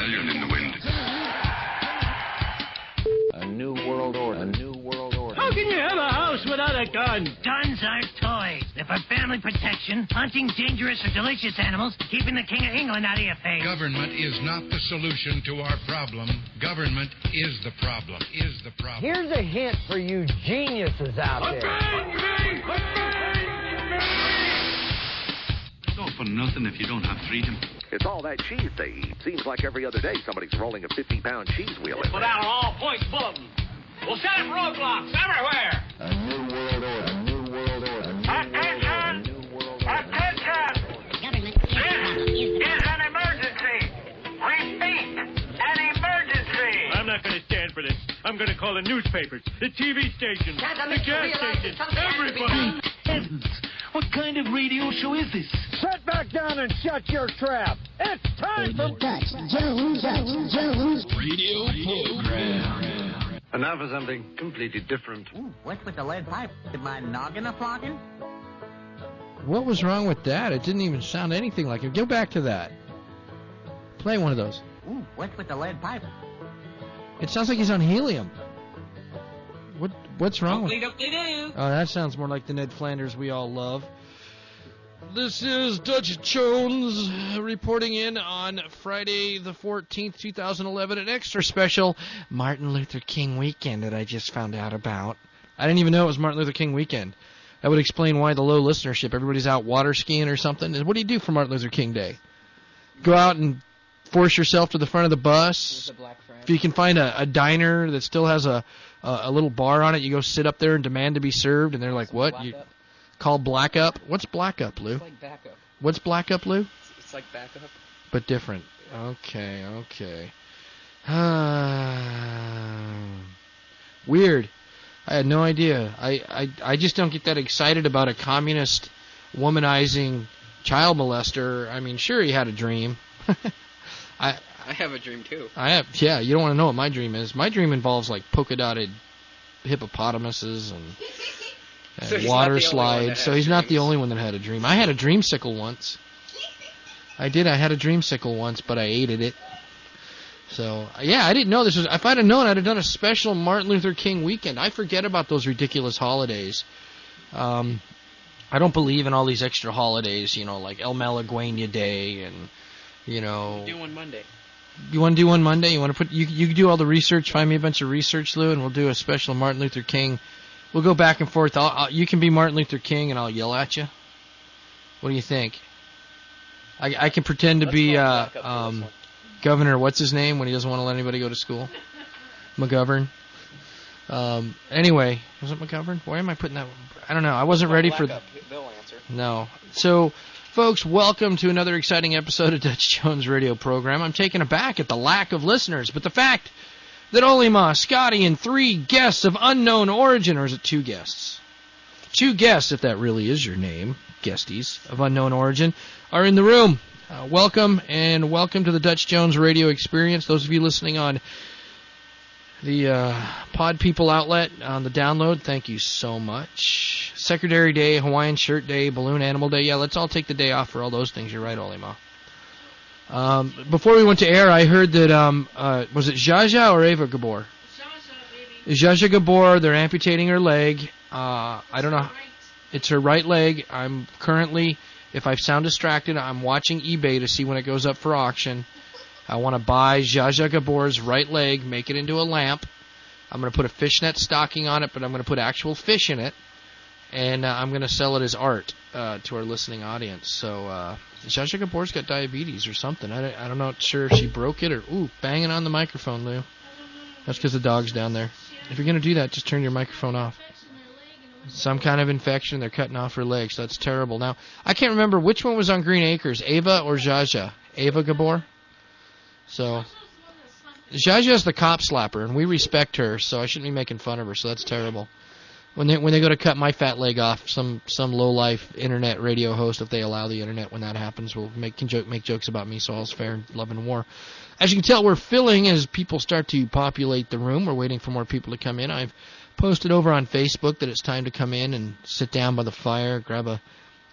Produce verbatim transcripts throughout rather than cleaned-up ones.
rebellion in the wind. A new world order. A new world order. How can you have a house without a gun? Guns aren't toys. They're for family protection, hunting dangerous or delicious animals, keeping the King of England out of your face. Government is not the solution to our problem. Government is the problem. Is the problem. Here's a hint for you geniuses out there. Bang, bang, bang, bang. It's all for nothing if you don't have freedom. It's all that cheese they eat. Seems like every other day somebody's rolling a fifty-pound cheese wheel in Put there. out an all-points bulletin. We'll set up roadblocks everywhere. A new world order. A new world order. A new Attention! world order. A new world order. Attention! Government This is an emergency. Repeat, an emergency. I'm not going to stand for this. I'm going to call the newspapers, the T V stations, the gas stations, everybody. Heavens, what kind of radio show is this? Sit back down and shut your trap. It's time for Dutch Jones, Dutch Jones Radio program. And now for something completely different. Ooh, what's with the lead pipe? Did my noggin a flogging? What was wrong with that? It didn't even sound anything like it. Go back to that. Play one of those. Ooh, what's with the lead pipe? It sounds like he's on helium. What? What's wrong with it? Do. Oh, that sounds more like the Ned Flanders we all love. This is Dutch Jones reporting in on Friday the fourteenth, two thousand eleven, an extra special Martin Luther King weekend that I just found out about. I didn't even know it was Martin Luther King weekend. That would explain why the low listenership. Everybody's out water skiing or something. What do you do for Martin Luther King Day? Go out and force yourself to the front of the bus. If you can find a, a diner that still has a, a a little bar on it, you go sit up there and demand to be served, and they're like, what? You call black up? What's black up, Lou? It's like backup. What's black up, Lou? It's like backup. But different. Okay, okay. Weird. I had no idea. I, I, I just don't get that excited about a communist womanizing child molester. I mean, sure, he had a dream. I I have a dream too. I have, yeah. You don't want to know what my dream is. My dream involves like polka dotted hippopotamuses and, and So he's water not the only one that slides. has So he's not the dreams. only one that had a dream. I had a dreamsicle once. I did. I had a dreamsicle once, but I ate it. So yeah, I didn't know this was. If I'd have known, I'd have done a special Martin Luther King weekend. I forget about those ridiculous holidays. Um, I don't believe in all these extra holidays. You know, like El Malagueña Day and you know. Do one Monday. You want to do one Monday? You want to put you you do all the research. Find me a bunch of research, Lou, and we'll do a special Martin Luther King. We'll go back and forth. I'll, I'll, you can be Martin Luther King, and I'll yell at you. What do you think? I, I can pretend to Let's be call uh, back up for um, this one. Governor. What's his name when he doesn't want to let anybody go to school? McGovern. Um, anyway, was it McGovern? Why am I putting that? I don't know. I wasn't ready for. Black up. They'll answer. No. So, folks, welcome to another exciting episode of Dutch Jones Radio Program. I'm taken aback at the lack of listeners, but the fact that Olima, Scotty, and three guests of unknown origin, or is it two guests? Two guests, if that really is your name, guesties of unknown origin, are in the room. Uh, welcome, and welcome to the Dutch Jones Radio Experience. Those of you listening on the uh, Pod People outlet on the download, thank you so much. Secretary Day, Hawaiian Shirt Day, Balloon Animal Day. Yeah, let's all take the day off for all those things. You're right, Olima. Um, before we went to air, I heard that, um, uh, was it Jaja or Ava Gabor? Jaja, baby. Jaja Gabor, they're amputating her leg. Uh, I don't know. Right. It's her right leg. I'm currently, if I sound distracted, I'm watching eBay to see when it goes up for auction. I want to buy Jaja Gabor's right leg, make it into a lamp. I'm going to put a fishnet stocking on it, but I'm going to put actual fish in it. And uh, I'm going to sell it as art uh, to our listening audience. So, uh, Jaja Gabor's got diabetes or something. I, I don't know, sure if she broke it or... Ooh, banging on the microphone, Lou. That's because the dog's down there. If you're going to do that, just turn your microphone off. Some kind of infection. They're cutting off her legs. So that's terrible. Now, I can't remember which one was on Green Acres, Ava or Jaja. Ava Gabor? So, Jaja's the cop slapper, and we respect her, so I shouldn't be making fun of her, so that's terrible. When they when they go to cut my fat leg off, some some low life internet radio host, if they allow the internet when that happens, will make can joke make jokes about me. So all's fair, love and war. As you can tell, we're filling as people start to populate the room. We're waiting for more people to come in. I've posted over on Facebook that it's time to come in and sit down by the fire, grab a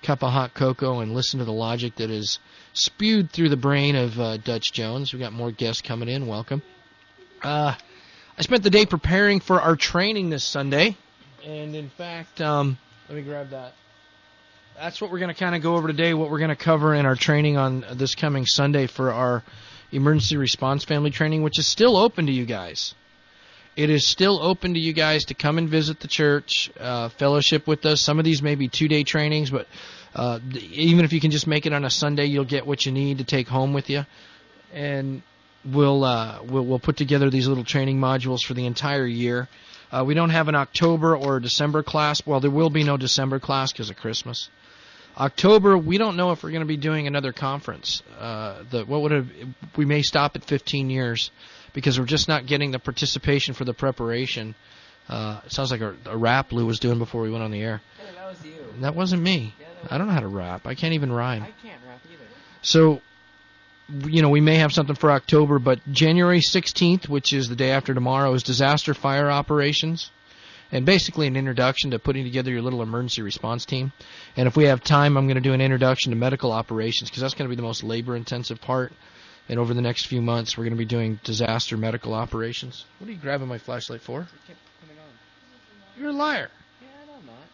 cup of hot cocoa and listen to the logic that is spewed through the brain of uh, Dutch Jones. We've got more guests coming in. Welcome. Uh, I spent the day preparing for our training this Sunday. And, in fact, um, let me grab that. That's what we're going to kind of go over today, what we're going to cover in our training on this coming Sunday for our emergency response family training, which is still open to you guys. It is still open to you guys to come and visit the church, uh, fellowship with us. Some of these may be two-day trainings, but uh, even if you can just make it on a Sunday, you'll get what you need to take home with you. And we'll, uh, we'll, we'll put together these little training modules for the entire year. Uh, we don't have an October or a December class. Well, there will be no December class because of Christmas. October, we don't know if we're going to be doing another conference. Uh, the what would have we may stop at fifteen years because we're just not getting the participation for the preparation. Uh, it sounds like a, a rap Lou was doing before we went on the air. Yeah, that was you. That wasn't me. Yeah, that was I don't know how to rap. I can't even rhyme. I can't rap either. So, you know, we may have something for October, but January sixteenth, which is the day after tomorrow, is disaster fire operations. And basically an introduction to putting together your little emergency response team. And if we have time, I'm going to do an introduction to medical operations because that's going to be the most labor-intensive part. And over the next few months, we're going to be doing disaster medical operations. What are you grabbing my flashlight for? I kept putting it on. You're a liar. Yeah, I know I'm not.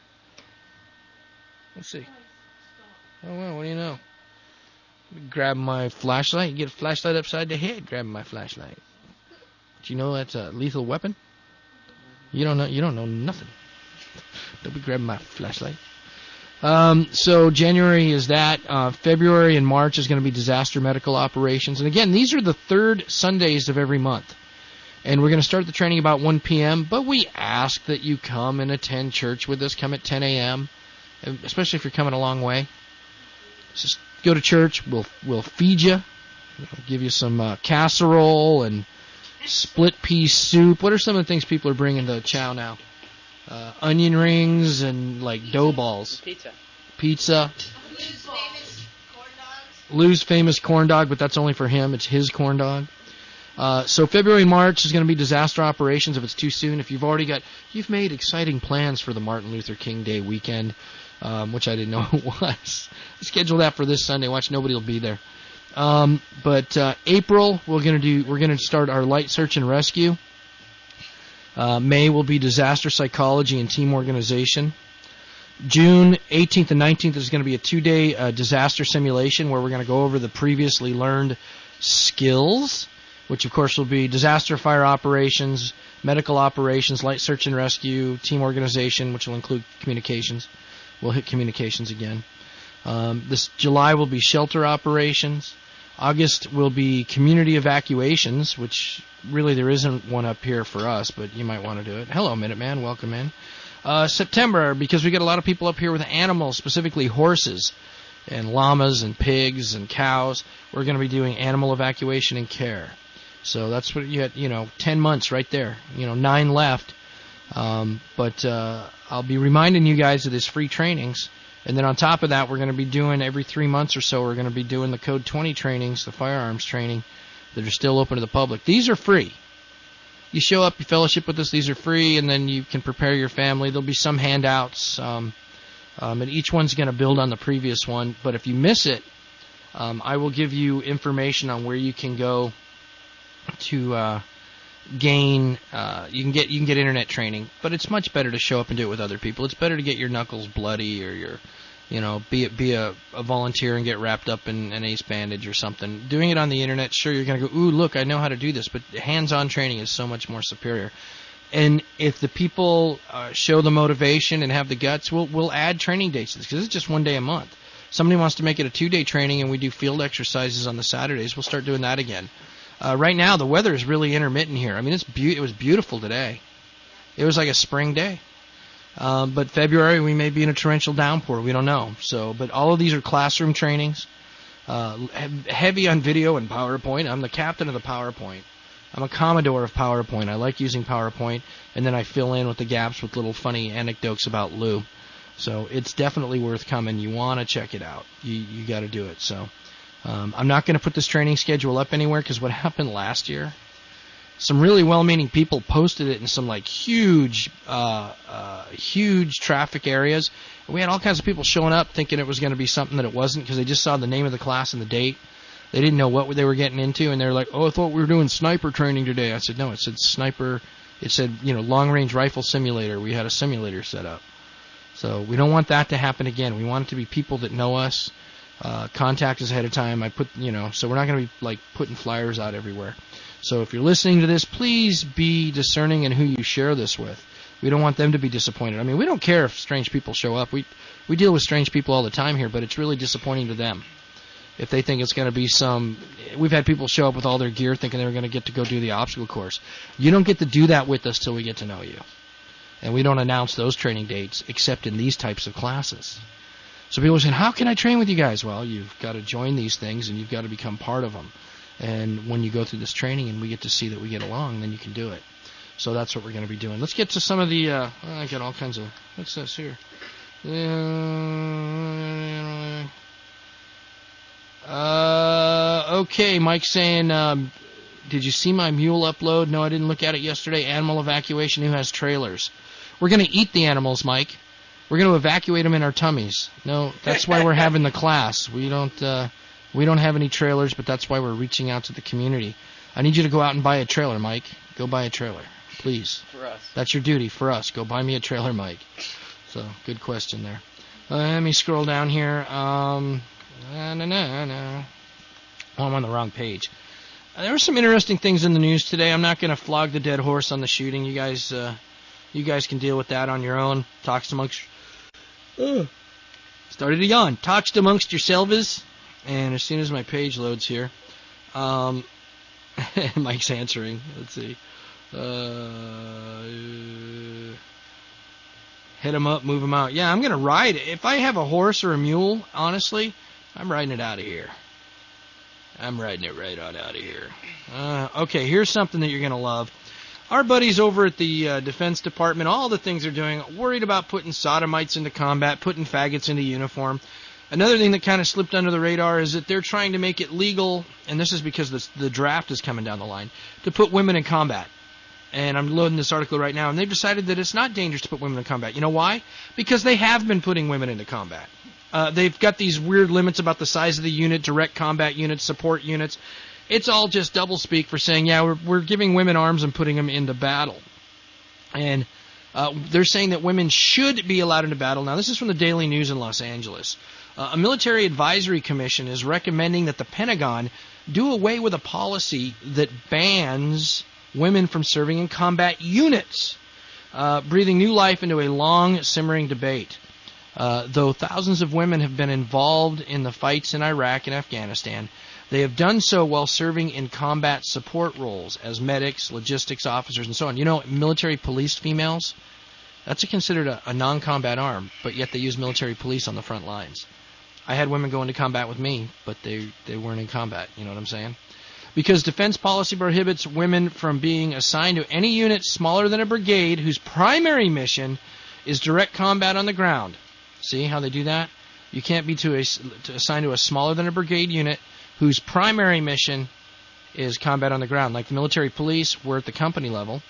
Let's see. Oh, well, what do you know? Grab my flashlight. You get a flashlight upside the head grabbing my flashlight. Do you know that's a lethal weapon? You don't know. You don't know nothing. Don't be grabbing my flashlight. Um, so January is that. Uh, February and March is going to be disaster medical operations. And again, these are the third Sundays of every month. And we're going to start the training about one p.m. But we ask that you come and attend church with us. Come at ten a.m. Especially if you're coming a long way. Just go to church. We'll we'll feed you. We'll give you some uh, casserole and split pea soup. What are some of the things people are bringing to chow now? Uh, onion rings and like dough balls. Pizza. Pizza. Lou's famous corn dogs. Lou's famous corn dog, but that's only for him. It's his corn dog. Uh, so February, March is going to be disaster operations if it's too soon. If you've already got, you've made exciting plans for the Martin Luther King Day weekend, um, which I didn't know it was. Schedule that for this Sunday. Watch, nobody will be there. Um, but uh, April, we're going to do. We're going to start our light search and rescue. Uh, May will be disaster psychology and team organization. June eighteenth and nineteenth is going to be a two-day uh, disaster simulation where we're going to go over the previously learned skills, which of course will be disaster fire operations, medical operations, light search and rescue, team organization, which will include communications. We'll hit communications again. Um, this July will be shelter operations. August will be community evacuations, which really there isn't one up here for us, but you might want to do it. Hello, Minuteman. Welcome in. Uh, September, because we get a lot of people up here with animals, specifically horses and llamas and pigs and cows, we're going to be doing animal evacuation and care. So that's what you had, you know, ten months right there. You know, nine left. Um, but uh, I'll be reminding you guys of this free trainings. And then on top of that, we're going to be doing every three months or so, we're going to be doing the Code twenty trainings, the firearms training, that are still open to the public. These are free. You show up, you fellowship with us, these are free, and then you can prepare your family. There'll be some handouts, um, um, and each one's going to build on the previous one. But if you miss it, um, I will give you information on where you can go to uh, gain. Uh, you can get you can get internet training, but it's much better to show up and do it with other people. It's better to get your knuckles bloody or your, you know, be be a, a volunteer and get wrapped up in an ace bandage or something. Doing it on the internet, sure, you're going to go, ooh, look, I know how to do this, but hands-on training is so much more superior. And if the people uh, show the motivation and have the guts, we'll we'll add training dates because it's just one day a month. Somebody wants to make it a two-day training and we do field exercises on the Saturdays, we'll start doing that again. Uh, right now, the weather is really intermittent here. I mean, it's be- it was beautiful today. It was like a spring day. Um, but February, we may be in a torrential downpour. We don't know. So, but all of these are classroom trainings, uh, he- heavy on video and PowerPoint. I'm the captain of the PowerPoint. I'm a Commodore of PowerPoint. I like using PowerPoint, and then I fill in with the gaps with little funny anecdotes about Lou. So it's definitely worth coming. You want to check it out. You you got to do it. So um, I'm not going to put this training schedule up anywhere because what happened last year some really well-meaning people posted it in some like huge, uh, uh, huge traffic areas. And we had all kinds of people showing up thinking it was going to be something that it wasn't because they just saw the name of the class and the date. They didn't know what they were getting into, and they're like, "Oh, I thought we were doing sniper training today." I said, "No, it said sniper. It said, you know, long-range rifle simulator. We had a simulator set up." So we don't want that to happen again. We want it to be people that know us, uh, contact us ahead of time. I put, you know, so we're not going to be like putting flyers out everywhere. So if you're listening to this, please be discerning in who you share this with. We don't want them to be disappointed. I mean, we don't care if strange people show up. We we deal with strange people all the time here, but it's really disappointing to them. If they think it's going to be some... We've had people show up with all their gear thinking they were going to get to go do the obstacle course. You don't get to do that with us till we get to know you. And we don't announce those training dates except in these types of classes. So people are saying, how can I train with you guys? Well, you've got to join these things and you've got to become part of them. And when you go through this training and we get to see that we get along, then you can do it. So that's what we're going to be doing. Let's get to some of the... Uh, I got all kinds of... What's this here? Uh... Uh, okay, Mike's saying, um, did you see my mule upload? No, I didn't look at it yesterday. Animal evacuation, who has trailers? We're going to eat the animals, Mike. We're going to evacuate them in our tummies. No, that's why we're having the class. We don't, uh, we don't have any trailers, but that's why we're reaching out to the community. I need you to go out and buy a trailer, Mike. Go buy a trailer, please. For us. That's your duty, for us. Go buy me a trailer, Mike. So, good question there. Uh, let me scroll down here. Um... No, no, no, no. Oh, I'm on the wrong page. Uh, there were some interesting things in the news today. I'm not going to flog the dead horse on the shooting. You guys, uh, you guys can deal with that on your own. Talks amongst. Uh, started to yawn. Talks amongst yourselves. And as soon as my page loads here, um, Mike's answering. Let's see. Uh, hit him up, move him out. Yeah, I'm going to ride it. If I have a horse or a mule, honestly, I'm riding it out of here. I'm riding it right on out of here. Uh, okay, here's something that you're going to love. Our buddies over at the uh, Defense Department, all the things they're doing, worried about putting sodomites into combat, putting faggots into uniform. Another thing that kind of slipped under the radar is that they're trying to make it legal, and this is because the, the draft is coming down the line, to put women in combat. And I'm loading this article right now, and they've decided that it's not dangerous to put women in combat. You know why? Because they have been putting women into combat. Uh, they've got these weird limits about the size of the unit, direct combat units, support units. It's all just doublespeak for saying, yeah, we're, we're giving women arms and putting them into battle. And uh, they're saying that women should be allowed into battle. Now, this is from the Daily News in Los Angeles. Uh, a military advisory commission is recommending that the Pentagon do away with a policy that bans women from serving in combat units, uh, breathing new life into a long, simmering debate. Uh, though thousands of women have been involved in the fights in Iraq and Afghanistan, they have done so while serving in combat support roles as medics, logistics officers, and so on. You know, military police females, that's a considered a, a non-combat arm, but yet they use military police on the front lines. I had women go into combat with me, but they, they weren't in combat. You know what I'm saying? Because defense policy prohibits women from being assigned to any unit smaller than a brigade whose primary mission is direct combat on the ground. See how they do that? You can't be to, a, to assigned to a smaller than a brigade unit whose primary mission is combat on the ground. Like the military police, we're at the company level,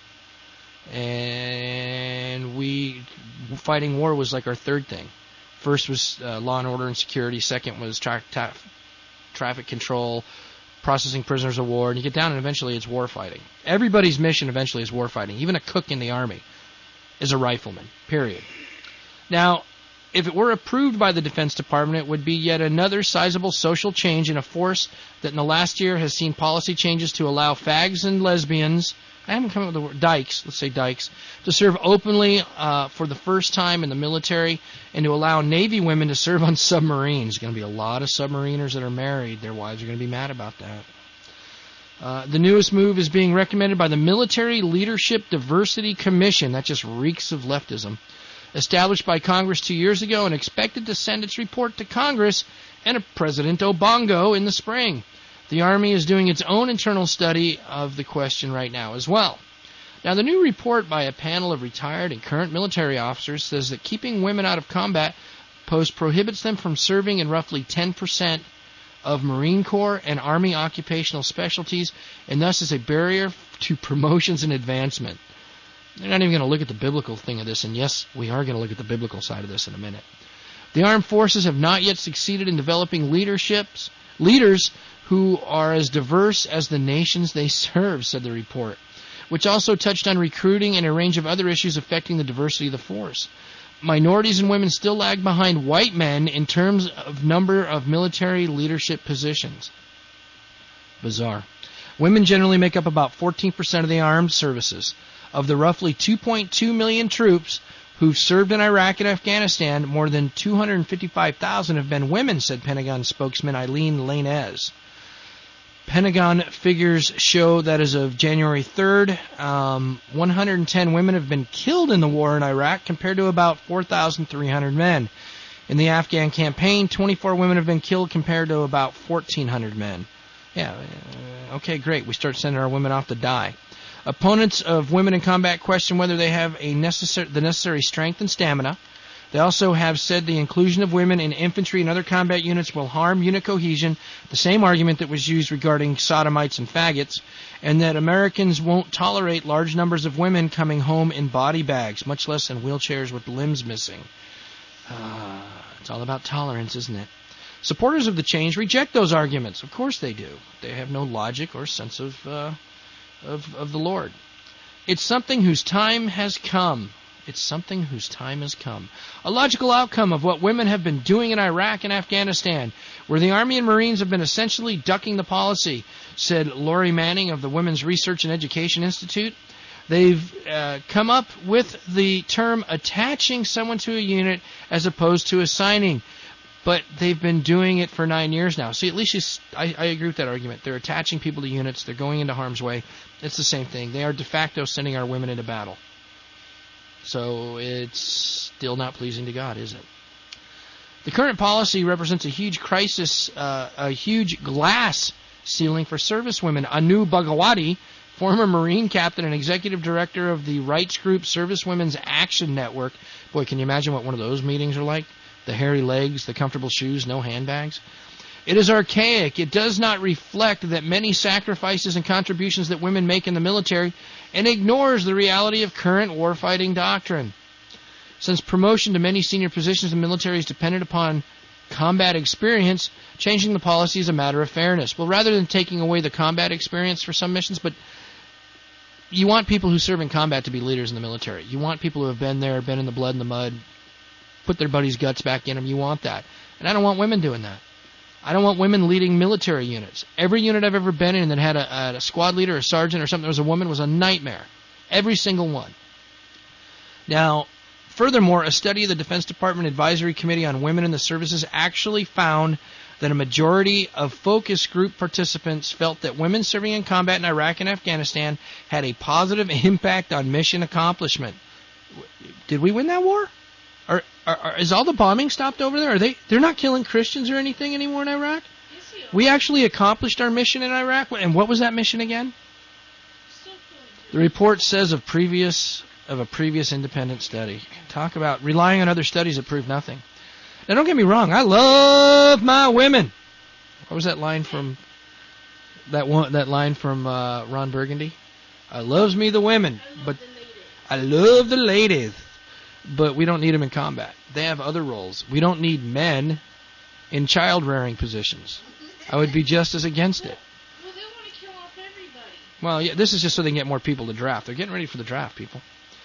and we fighting war was like our third thing. First was uh, law and order and security. Second was tra- tra- traffic control, processing prisoners of war, and you get down and eventually it's war fighting. Everybody's mission eventually is war fighting. Even a cook in the Army is a rifleman, period. Now, if it were approved by the Defense Department, it would be yet another sizable social change in a force that in the last year has seen policy changes to allow fags and lesbians, I haven't come up with the word, dykes, let's say dykes, to serve openly uh, for the first time in the military, and to allow Navy women to serve on submarines. There's going to be a lot of submariners that are married. Their wives are going to be mad about that. Uh, the newest move is being recommended by the Military Leadership Diversity Commission. That just reeks of leftism. Established by Congress two years ago and expected to send its report to Congress and a President Obongo in the spring. The Army is doing its own internal study of the question right now as well. Now, the new report by a panel of retired and current military officers says that keeping women out of combat posts prohibits them from serving in roughly ten percent of Marine Corps and Army occupational specialties, and thus is a barrier to promotions and advancement. They're not even going to look at the biblical thing of this, and yes, we are going to look at the biblical side of this in a minute. The armed forces have not yet succeeded in developing leaderships, leaders who are as diverse as the nations they serve, said the report, which also touched on recruiting and a range of other issues affecting the diversity of the force. Minorities and women still lag behind white men in terms of number of military leadership positions. Bizarre. Women generally make up about fourteen percent of the armed services. Of the roughly two point two million troops who've served in Iraq and Afghanistan, more than two hundred fifty-five thousand have been women, said Pentagon spokesman Eileen Lanez. Pentagon figures show that as of January third, um, one hundred ten women have been killed in the war in Iraq compared to about four thousand three hundred men. In the Afghan campaign, twenty-four women have been killed compared to about fourteen hundred men. Yeah, okay, great. We start sending our women off to die. Opponents of women in combat question whether they have a necessary, the necessary strength and stamina. They also have said the inclusion of women in infantry and other combat units will harm unit cohesion, the same argument that was used regarding sodomites and faggots, and that Americans won't tolerate large numbers of women coming home in body bags, much less in wheelchairs with limbs missing. Uh, it's all about tolerance, isn't it? Supporters of the change reject those arguments. Of course they do. They have no logic or sense of, uh, of, of the Lord. It's something whose time has come. It's something whose time has come. A logical outcome of what women have been doing in Iraq and Afghanistan, where the Army and Marines have been essentially ducking the policy, said Lori Manning of the Women's Research and Education Institute. They've uh, come up with the term attaching someone to a unit as opposed to assigning. But they've been doing it for nine years now. See, at least you, I, I agree with that argument. They're attaching people to units. They're going into harm's way. It's the same thing. They are de facto sending our women into battle. So it's still not pleasing to God, is it? The current policy represents a huge crisis, uh, a huge glass ceiling for servicewomen. Anu Bhagawati, former Marine captain and executive director of the rights group Servicewomen's Action Network. Boy, can you imagine what one of those meetings are like? The hairy legs, the comfortable shoes, no handbags. It is archaic. It does not reflect that many sacrifices and contributions that women make in the military and ignores the reality of current warfighting doctrine. Since promotion to many senior positions in the military is dependent upon combat experience, changing the policy is a matter of fairness. Well, rather than taking away the combat experience for some missions, but you want people who serve in combat to be leaders in the military. You want people who have been there, been in the blood and the mud, put their buddies' guts back in them. You want that. And I don't want women doing that. I don't want women leading military units. Every unit I've ever been in that had a, a squad leader, a sergeant, or something that was a woman was a nightmare. Every single one. Now, furthermore, a study of the Defense Department Advisory Committee on Women in the Services actually found that a majority of focus group participants felt that women serving in combat in Iraq and Afghanistan had a positive impact on mission accomplishment. Did we win that war? Are, are, are, is all the bombing stopped over there? Are they? They're not killing Christians or anything anymore in Iraq? We actually accomplished our mission in Iraq. And what was that mission again? The report says of previous of a previous independent study. Talk about relying on other studies that prove nothing. Now, don't get me wrong. I love my women. What was that line from that one? That line from uh, Ron Burgundy? I loves me the women, but I love the ladies. But we don't need them in combat. They have other roles. We don't need men in child-rearing positions. I would be just as against it. Well, they want to kill off everybody. Well, yeah, this is just so they can get more people to draft. They're getting ready for the draft, people.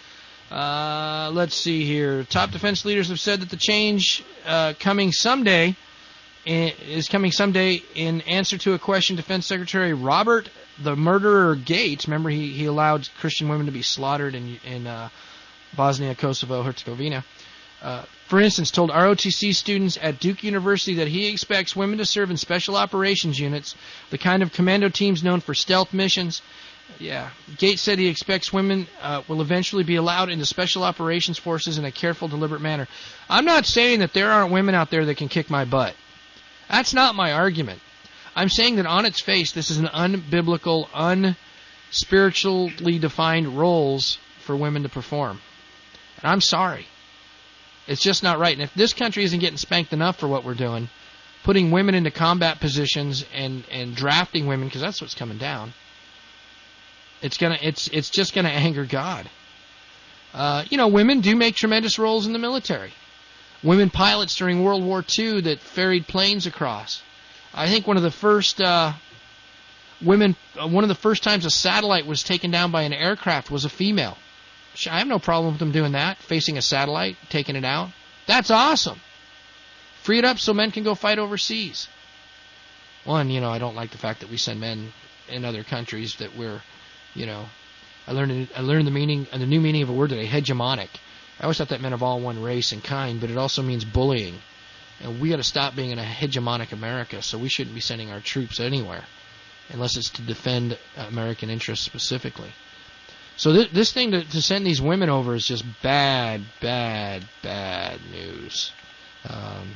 Uh, let's see here. Top defense leaders have said that the change uh, coming someday is coming someday in answer to a question Defense Secretary Robert the Murderer Gates, remember he, he allowed Christian women to be slaughtered in in uh, Bosnia, Kosovo, Herzegovina. Uh, for instance, told R O T C students at Duke University that he expects women to serve in special operations units, the kind of commando teams known for stealth missions. Yeah, Gates said he expects women uh, will eventually be allowed into special operations forces in a careful, deliberate manner. I'm not saying that there aren't women out there that can kick my butt. That's not my argument. I'm saying that on its face, this is an unbiblical, unspiritually defined roles for women to perform. I'm sorry. It's just not right. And if this country isn't getting spanked enough for what we're doing, putting women into combat positions and, and drafting women, because that's what's coming down. It's gonna it's it's just gonna anger God. Uh, you know, women do make tremendous roles in the military. Women pilots during World War Two that ferried planes across. I think one of the first uh, women, uh, one of the first times a satellite was taken down by an aircraft was a female. I have no problem with them doing that, facing a satellite, taking it out. That's awesome. Free it up so men can go fight overseas. One, you know, I don't like the fact that we send men in other countries that we're, you know, I learned I learned the meaning, the new meaning of a word today, hegemonic. I always thought that meant of all one race and kind, but it also means bullying. And we got to stop being in a hegemonic America, so we shouldn't be sending our troops anywhere unless it's to defend American interests specifically. So th- this thing to, to send these women over is just bad, bad, bad news. Um,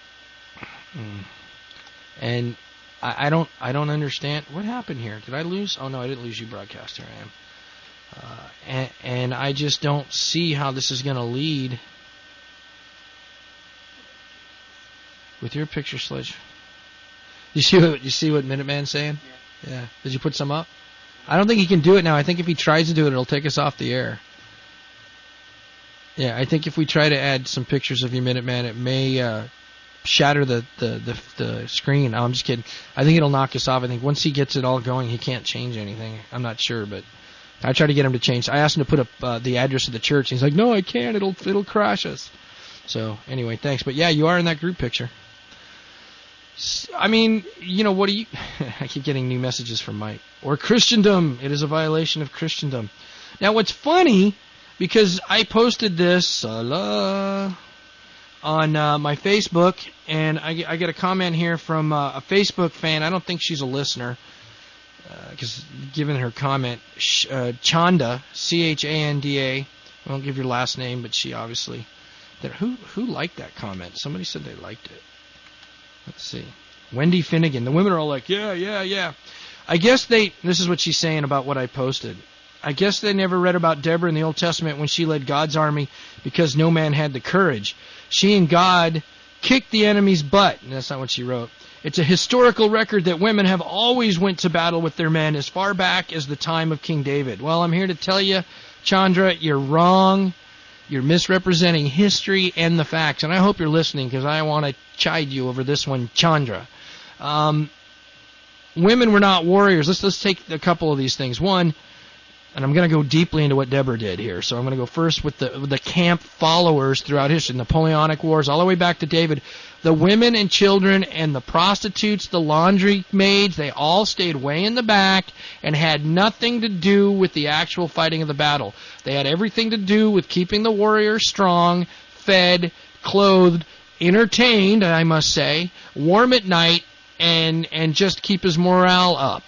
and I, I don't, I don't understand what happened here. Did I lose? Oh no, I didn't lose you, broadcast. Here I am. Uh, and, and I just don't see how this is going to lead. With your picture, Sledge. You see what you see what Minuteman's saying? Yeah. yeah. Did you put some up? I don't think he can do it now. I think if he tries to do it, it'll take us off the air. Yeah, I think if we try to add some pictures of you, Minuteman, it may uh, shatter the, the, the, the screen. No, I'm just kidding. I think it'll knock us off. I think once he gets it all going, he can't change anything. I'm not sure, but I tried to get him to change. I asked him to put up uh, the address of the church. He's like, no, I can't. It'll it'll crash us. So anyway, thanks. But yeah, you are in that group picture. I mean, you know, what do you... I keep getting new messages from Mike. Or Christendom. It is a violation of Christendom. Now, what's funny, because I posted this uh, on uh, my Facebook, and I, I get a comment here from uh, a Facebook fan. I don't think she's a listener, because uh, given her comment, uh, Chanda, C H A N D A. I won't give your last name, but she obviously... That, who, who liked that comment? Somebody said they liked it. Let's see. Wendy Finnegan. The women are all like, yeah, yeah, yeah. I guess they, this is what she's saying about what I posted. I guess they never read about Deborah in the Old Testament when she led God's army because no man had the courage. She and God kicked the enemy's butt. And that's not what she wrote. It's a historical record that women have always went to battle with their men as far back as the time of King David. Well, I'm here to tell you, Chandra, you're wrong. You're misrepresenting history and the facts. And I hope you're listening because I want to chide you over this one, Chandra. Um, women were not warriors. Let's let's take a couple of these things. One, and I'm going to go deeply into what Deborah did here. So I'm going to go first with the with the camp followers throughout history, Napoleonic Wars, all the way back to David. The women and children and the prostitutes, the laundry maids, they all stayed way in the back and had nothing to do with the actual fighting of the battle. They had everything to do with keeping the warrior strong, fed, clothed, entertained, I must say, warm at night, and and just keep his morale up.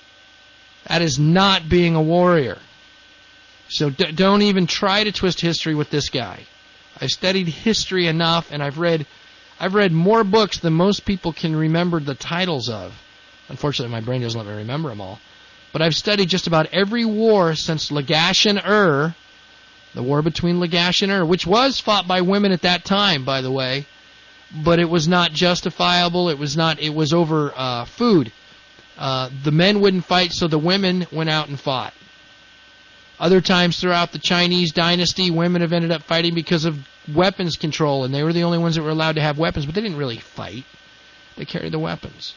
That is not being a warrior. So d- don't even try to twist history with this guy. I've studied history enough, and I've read I've read more books than most people can remember the titles of. Unfortunately, my brain doesn't let me remember them all. But I've studied just about every war since Lagash and Ur, the war between Lagash and Ur, which was fought by women at that time, by the way. But it was not justifiable. It was not. It was over uh, food. Uh, the men wouldn't fight, so the women went out and fought. Other times throughout the Chinese dynasty, women have ended up fighting because of weapons control, and they were the only ones that were allowed to have weapons, but they didn't really fight. They carried the weapons.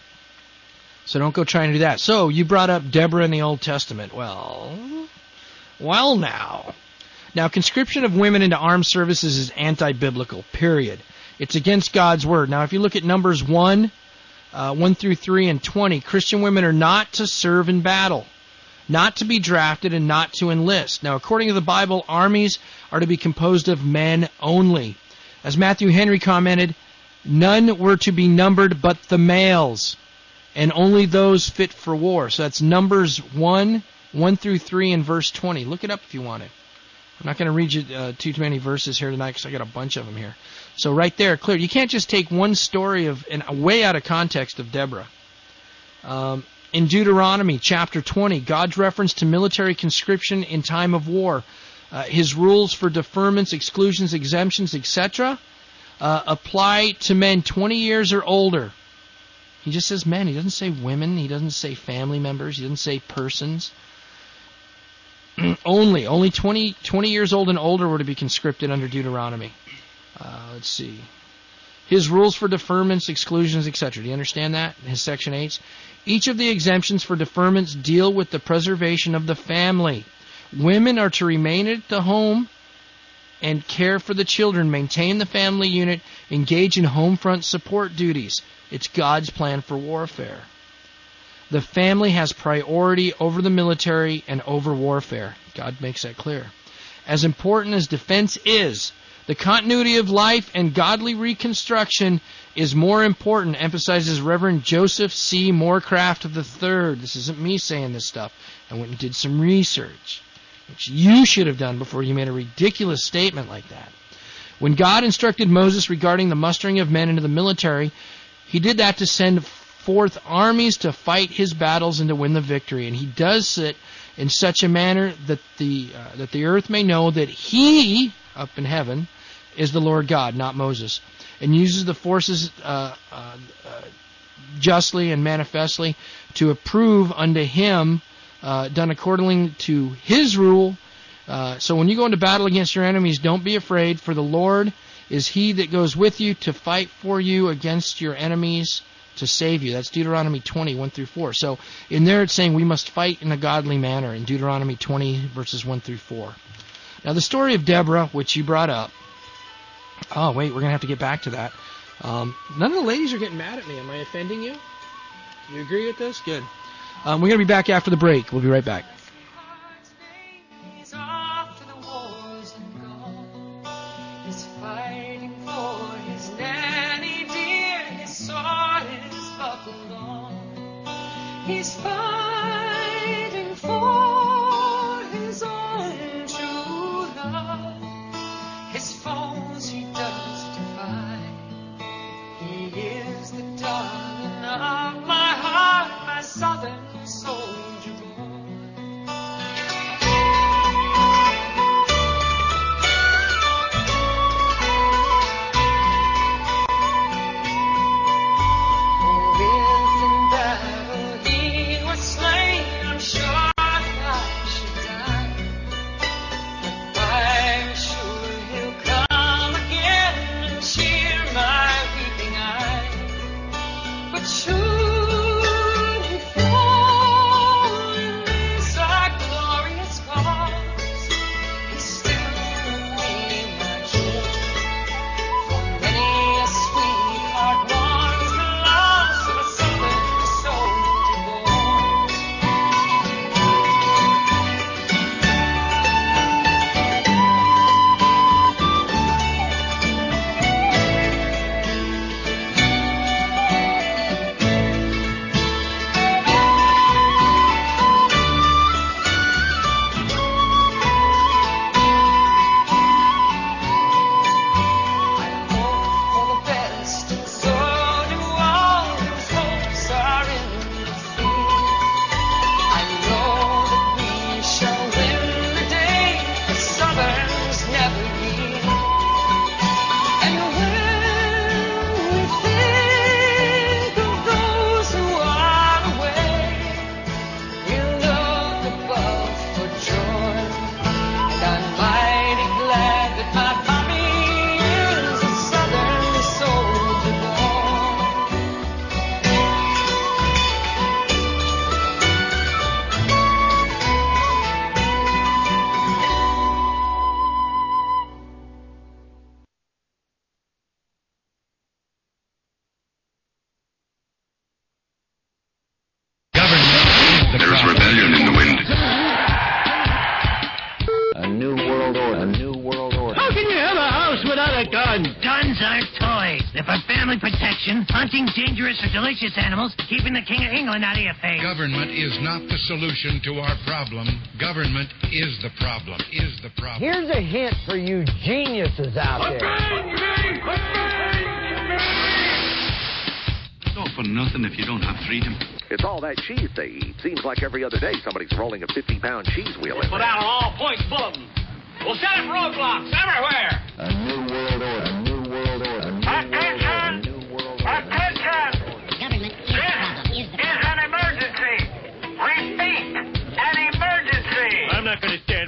So don't go trying to do that. So you brought up Deborah in the Old Testament. Well, well now. Now, conscription of women into armed services is anti-biblical, period. It's against God's word. Now, if you look at Numbers one, uh, one through three, and twenty, Christian women are not to serve in battle, not to be drafted, and not to enlist. Now, according to the Bible, armies are to be composed of men only. As Matthew Henry commented, none were to be numbered but the males, and only those fit for war. So that's Numbers one, one through three, and verse twenty. Look it up if you want it. I'm not going to read you uh, too many verses here tonight because I got a bunch of them here. So right there, clear. You can't just take one story of and way out of context of Deborah. Um, in Deuteronomy chapter twenty, God's reference to military conscription in time of war, uh, His rules for deferments, exclusions, exemptions, et cetera, uh, apply to men twenty years or older. He just says men. He doesn't say women. He doesn't say family members. He doesn't say persons. only. Only twenty, twenty years old and older were to be conscripted under Deuteronomy. Uh, let's see. His rules for deferments, exclusions, et cetera. Do you understand that? His section eights. Each of the exemptions for deferments deal with the preservation of the family. Women are to remain at the home and care for the children, maintain the family unit, engage in home front support duties. It's God's plan for warfare. The family has priority over the military and over warfare. God makes that clear. As important as defense is, the continuity of life and godly reconstruction is more important, emphasizes Reverend Joseph C. Moorcraft the third. This isn't me saying this stuff. I went and did some research, which you should have done before you made a ridiculous statement like that. When God instructed Moses regarding the mustering of men into the military, he did that to send forth armies to fight his battles and to win the victory. And he does it in such a manner that the uh, that the earth may know that he, up in heaven, is the Lord God, not Moses, and uses the forces uh, uh, uh, justly and manifestly to approve unto him, uh, done according to his rule. Uh, so when you go into battle against your enemies, don't be afraid, for the Lord is he that goes with you to fight for you against your enemies to save you. That's Deuteronomy twenty, one through four. So in there it's saying we must fight in a godly manner in Deuteronomy twenty, verses one through four. Now the story of Deborah, which you brought up. Oh, wait, we're going to have to get back to that. Um, none of the ladies are getting mad at me. Am I offending you? You agree with this? Good. Um, we're going to be back after the break. We'll be right back. He's fighting for his own true love. His foes he does defy. He is the darling of my heart, my southern soldier boy. There's rebellion in the wind. A new world order. A new world order. How can you have a house without a gun? Guns aren't toys. They're for family protection, hunting dangerous or delicious animals, keeping the King of England out of your face. Government is not the solution to our problem. Government is the problem. Is the problem. Here's a hint for you geniuses out there. It's all for nothing if you don't have freedom. It's all that cheese they eat. Seems like every other day somebody's rolling a fifty-pound cheese wheel in Put there. out an all-points bulletin. We'll set up roadblocks everywhere. A new world order. A new world order. A new world order. A new world order. Attention! Government is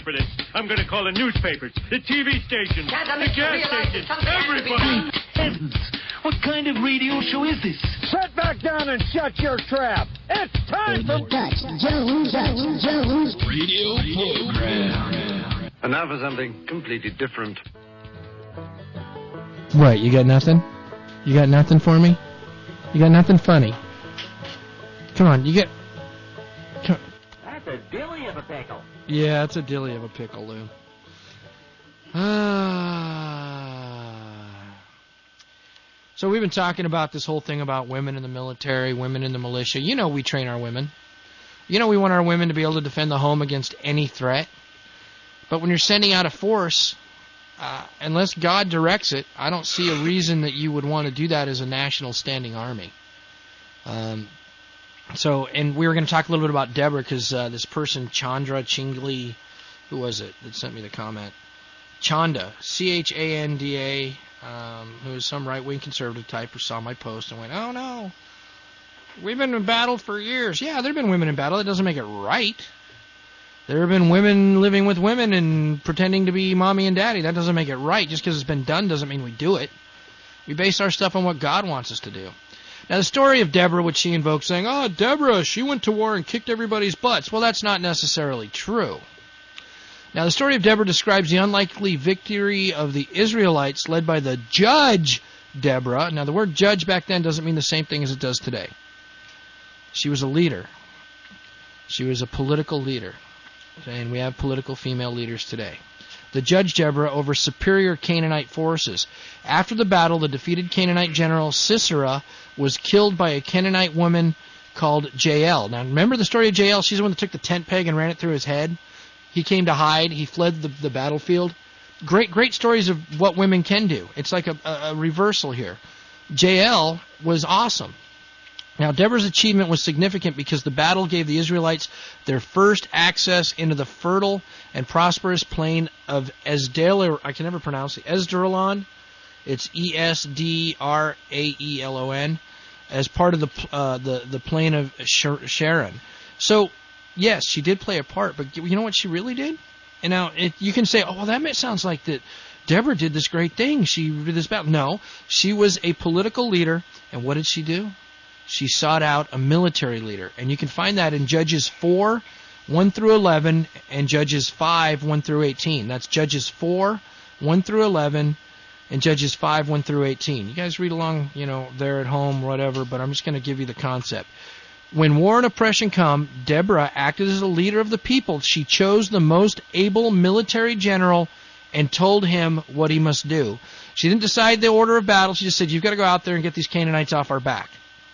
for this. I'm going to call the newspapers, the T V stations, the gas stations, everybody. Heavens, what kind of radio show is this? Sit back down and shut your trap. It's time for Dutch Jones, Dutch Jones radio program. And now for something completely different. What, you got nothing? You got nothing for me? You got nothing funny? Come on, you get... Come... That's a dilly of a pickle. Yeah, it's a dilly of a pickle, Lou. Ah. So we've been talking about this whole thing about women in the military, women in the militia. You know we train our women. You know we want our women to be able to defend the home against any threat. But when you're sending out a force, uh, unless God directs it, I don't see a reason that you would want to do that as a national standing army. Um, so, and we were going to talk a little bit about Deborah because uh, this person, Chandra Chingley, who was it that sent me the comment? Chanda, C H A N D A, um, who is some right-wing conservative type who saw my post and went, oh no, we've been in battle for years. Yeah, there have been women in battle. That doesn't make it right. There have been women living with women and pretending to be mommy and daddy. That doesn't make it right. Just because it's been done doesn't mean we do it. We base our stuff on what God wants us to do. Now, the story of Deborah, which she invokes, saying, oh, Deborah, she went to war and kicked everybody's butts. Well, that's not necessarily true. Now, the story of Deborah describes the unlikely victory of the Israelites led by the judge Deborah. Now, the word judge back then doesn't mean the same thing as it does today. She was a leader. She was a political leader. And we have political female leaders today. The judge Deborah over superior Canaanite forces. After the battle, the defeated Canaanite general Sisera was killed by a Canaanite woman called Jael. Now, remember the story of Jael? She's the one that took the tent peg and ran it through his head. He came to hide. He fled the, the battlefield. Great, great stories of what women can do. It's like a, a, a reversal here. Jael was awesome. Now, Deborah's achievement was significant because the battle gave the Israelites their first access into the fertile and prosperous plain of Esdraelon. I can never pronounce it. Esdraelon. It's E S D R A E L O N. As part of the uh, the the plain of Sharon. So, yes, she did play a part, but you know what she really did? And now it, you can say, oh, well, that sounds like that Deborah did this great thing. She did this battle. No, she was a political leader, and what did she do? She sought out a military leader. And you can find that in Judges four, one through eleven, and Judges five, one through eighteen. That's Judges four, one through eleven, and Judges five, one through eighteen. You guys read along, you know, there at home, whatever, but I'm just going to give you the concept. When war and oppression come, Deborah acted as a leader of the people. She chose the most able military general and told him what he must do. She didn't decide the order of battle. She just said, you've got to go out there and get these Canaanites off our back.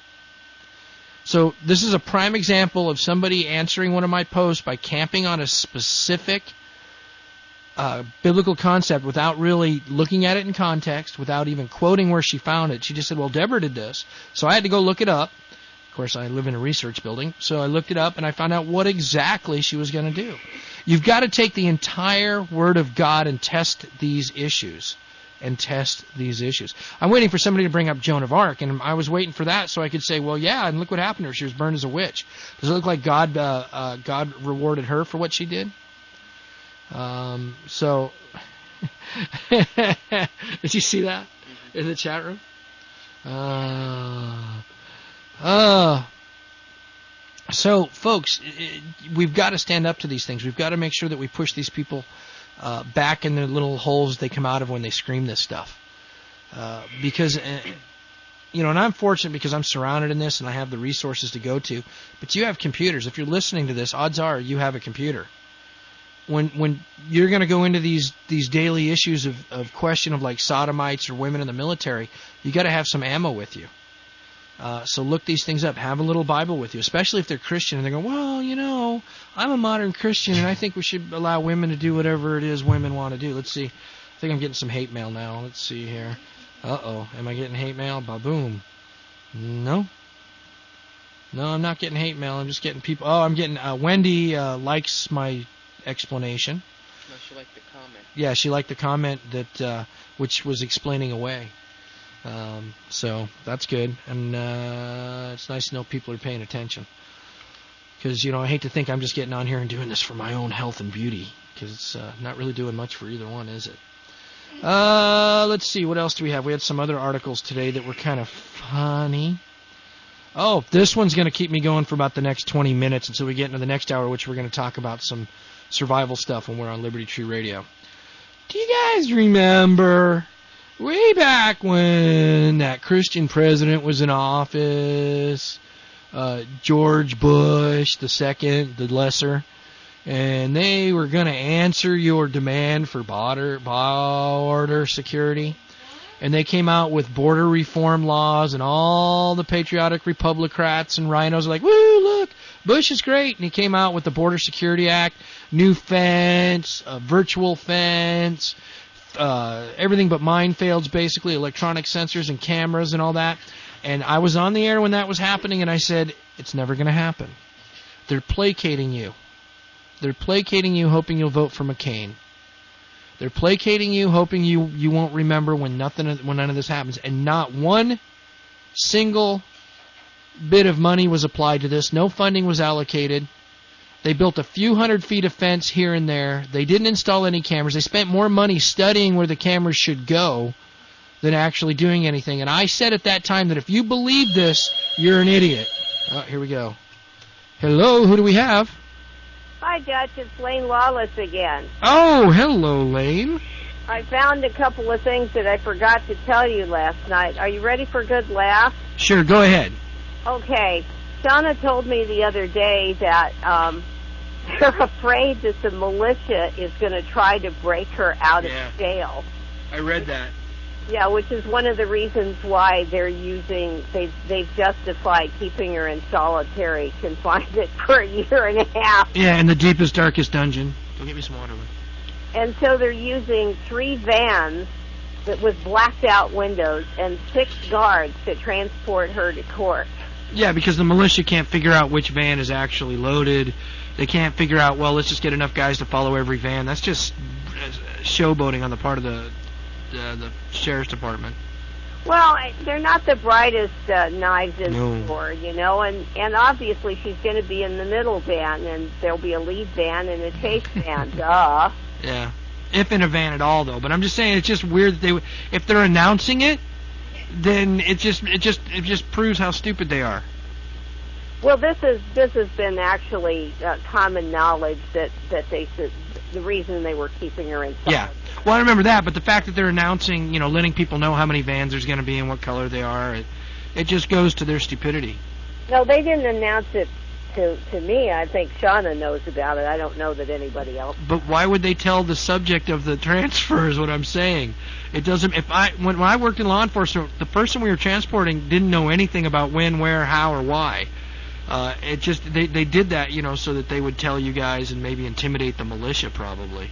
So this is a prime example of somebody answering one of my posts by camping on a specific uh, biblical concept without really looking at it in context, without even quoting where she found it. She just said, well, Deborah did this. So I had to go look it up. Of course, I live in a research building, so I looked it up and I found out what exactly she was going to do. You've got to take the entire Word of God and test these issues. And test these issues. I'm waiting for somebody to bring up Joan of Arc, and I was waiting for that so I could say, well, yeah, and look what happened to her. She was burned as a witch. Does it look like God uh, uh, God rewarded her for what she did? Um, so, did you see that in the chat room? Uh, uh, so, folks, we've got to stand up to these things. We've got to make sure that we push these people Uh, back in their little holes they come out of when they scream this stuff. Uh, because, uh, you know, and I'm fortunate because I'm surrounded in this and I have the resources to go to. But you have computers. If you're listening to this, odds are you have a computer. When when you're going to go into these, these daily issues of, of question of like sodomites or women in the military, you got to have some ammo with you. Uh, so look these things up. Have a little Bible with you, especially if they're Christian and they're going, well, you know, I'm a modern Christian and I think we should allow women to do whatever it is women want to do. Let's see. I think I'm getting some hate mail now. Let's see here. Uh-oh. Am I getting hate mail? Ba-boom. No. No, I'm not getting hate mail. I'm just getting people. Oh, I'm getting uh, Wendy uh, likes my explanation. No, she liked the comment. Yeah, she liked the comment that uh, which was explaining away. Um, so that's good, and uh, it's nice to know people are paying attention. Because, you know, I hate to think I'm just getting on here and doing this for my own health and beauty. because it's uh, not really doing much for either one, is it? Uh, let's see, what else do we have? We had some other articles today that were kind of funny. Oh, this one's going to keep me going for about the next twenty minutes until we get into the next hour, which we're going to talk about some survival stuff when we're on Liberty Tree Radio. Do you guys remember way back when that Christian president was in office, uh, George Bush the second, the lesser, and they were going to answer your demand for border, border security? And they came out with border reform laws, and all the patriotic Republicrats and rhinos are like, woo, look, Bush is great. And he came out with the Border Security Act, new fence, a virtual fence, uh, everything but minefields, basically, electronic sensors and cameras and all that. And I was on the air when that was happening, and I said, it's never going to happen. They're placating you. They're placating you, hoping you'll vote for McCain. They're placating you, hoping you, you won't remember when nothing when none of this happens. And not one single bit of money was applied to this. No funding was allocated. They built a few hundred feet of fence here and there. They didn't install any cameras. They spent more money studying where the cameras should go than actually doing anything. And I said at that time that if you believe this, you're an idiot. Oh, here we go. Hello, who do we have? Hi, Dutch. It's Lane Lawless again. Oh, hello, Lane. I found a couple of things that I forgot to tell you last night. Are you ready for a good laugh? Sure, go ahead. Okay. Shauna told me the other day that um, they're afraid that the militia is going to try to break her out yeah. of jail. I read that. Yeah, which is one of the reasons why they're using, they've, they've justified keeping her in solitary confinement for a year and a half. Yeah, in the deepest, darkest dungeon. Go get me some water. And so they're using three vans that with blacked out windows and six guards to transport her to court. Yeah, because the militia can't figure out which van is actually loaded. They can't figure out, well, let's just get enough guys to follow every van. That's just showboating on the part of the uh, the sheriff's department. Well, they're not the brightest uh, knives in no. the store, you know, and, and obviously she's going to be in the middle van, and there'll be a lead van and a chase van, duh. Yeah, if in a van at all, though. But I'm just saying, it's just weird that they, if they're announcing it, then it just it just it just proves how stupid they are. Well, this is this has been actually uh, common knowledge that that they the reason they were keeping her inside. Yeah. Well, I remember that, but the fact that they're announcing, you know, letting people know how many vans there's going to be and what color they are, it, it just goes to their stupidity. No, they didn't announce it to to me. I think Shauna knows about it. I don't know that anybody else. But why would they tell the subject of the transfer is what I'm saying. It doesn't, if I, when, when I worked in law enforcement, the person we were transporting didn't know anything about when, where, how, or why. Uh, it just, they, they did that, you know, so that they would tell you guys and maybe intimidate the militia, probably.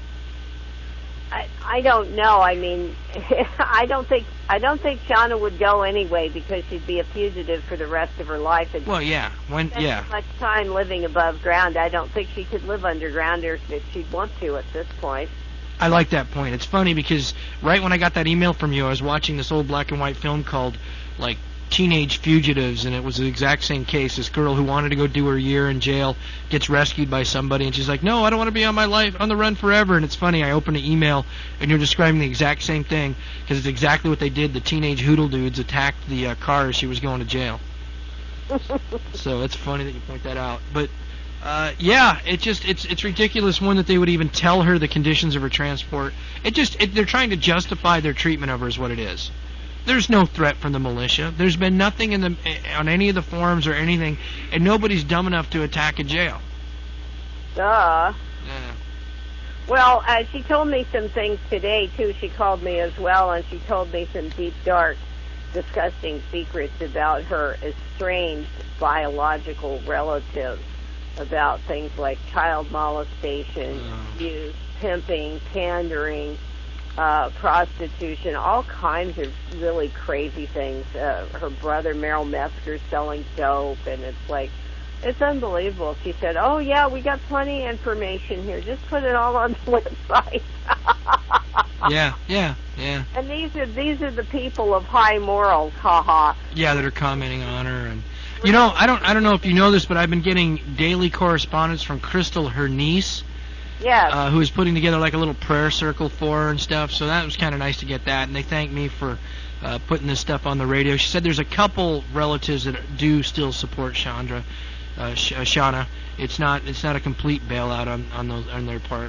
I, I don't know. I mean, I don't think I don't think Shauna would go anyway because she'd be a fugitive for the rest of her life. And well, yeah, when yeah, so much time living above ground. I don't think she could live underground or if she'd want to at this point. I like that point. It's funny because right when I got that email from you, I was watching this old black and white film called like Teenage Fugitives, and it was the exact same case. This girl who wanted to go do her year in jail gets rescued by somebody, and she's like, no, I don't want to be on my life on the run forever. And it's funny, I open an email, and you're describing the exact same thing, because it's exactly what they did. The teenage hoodle dudes attacked the uh, car as she was going to jail. So it's funny that you point that out. But, uh, yeah, it just it's it's ridiculous, one, that they would even tell her the conditions of her transport. It just, it, they're trying to justify their treatment of her is what it is. There's no threat from the militia. There's been nothing in the on any of the forums or anything, and nobody's dumb enough to attack a jail. Duh. Yeah. Well, uh, she told me some things today, too. She called me as well, and she told me some deep, dark, disgusting secrets about her estranged biological relatives, about things like child molestation, oh. abuse, pimping, pandering, Uh, prostitution, all kinds of really crazy things. Uh, her brother, Merrill Metzger, selling dope, and it's like, it's unbelievable. She said, oh, yeah, we got plenty of information here. Just put it all on the website. yeah, yeah, yeah. And these are these are the people of high morals, haha. Yeah, that are commenting on her. And you know, I don't I don't know if you know this, but I've been getting daily correspondence from Crystal, her niece. Yes. Uh, who was putting together like a little prayer circle for her and stuff. So that was kind of nice to get that. And they thanked me for uh, putting this stuff on the radio. She said there's a couple relatives that do still support Chandra, uh, Sh- uh, Shauna. It's not it's not a complete bailout on on, those, on their part.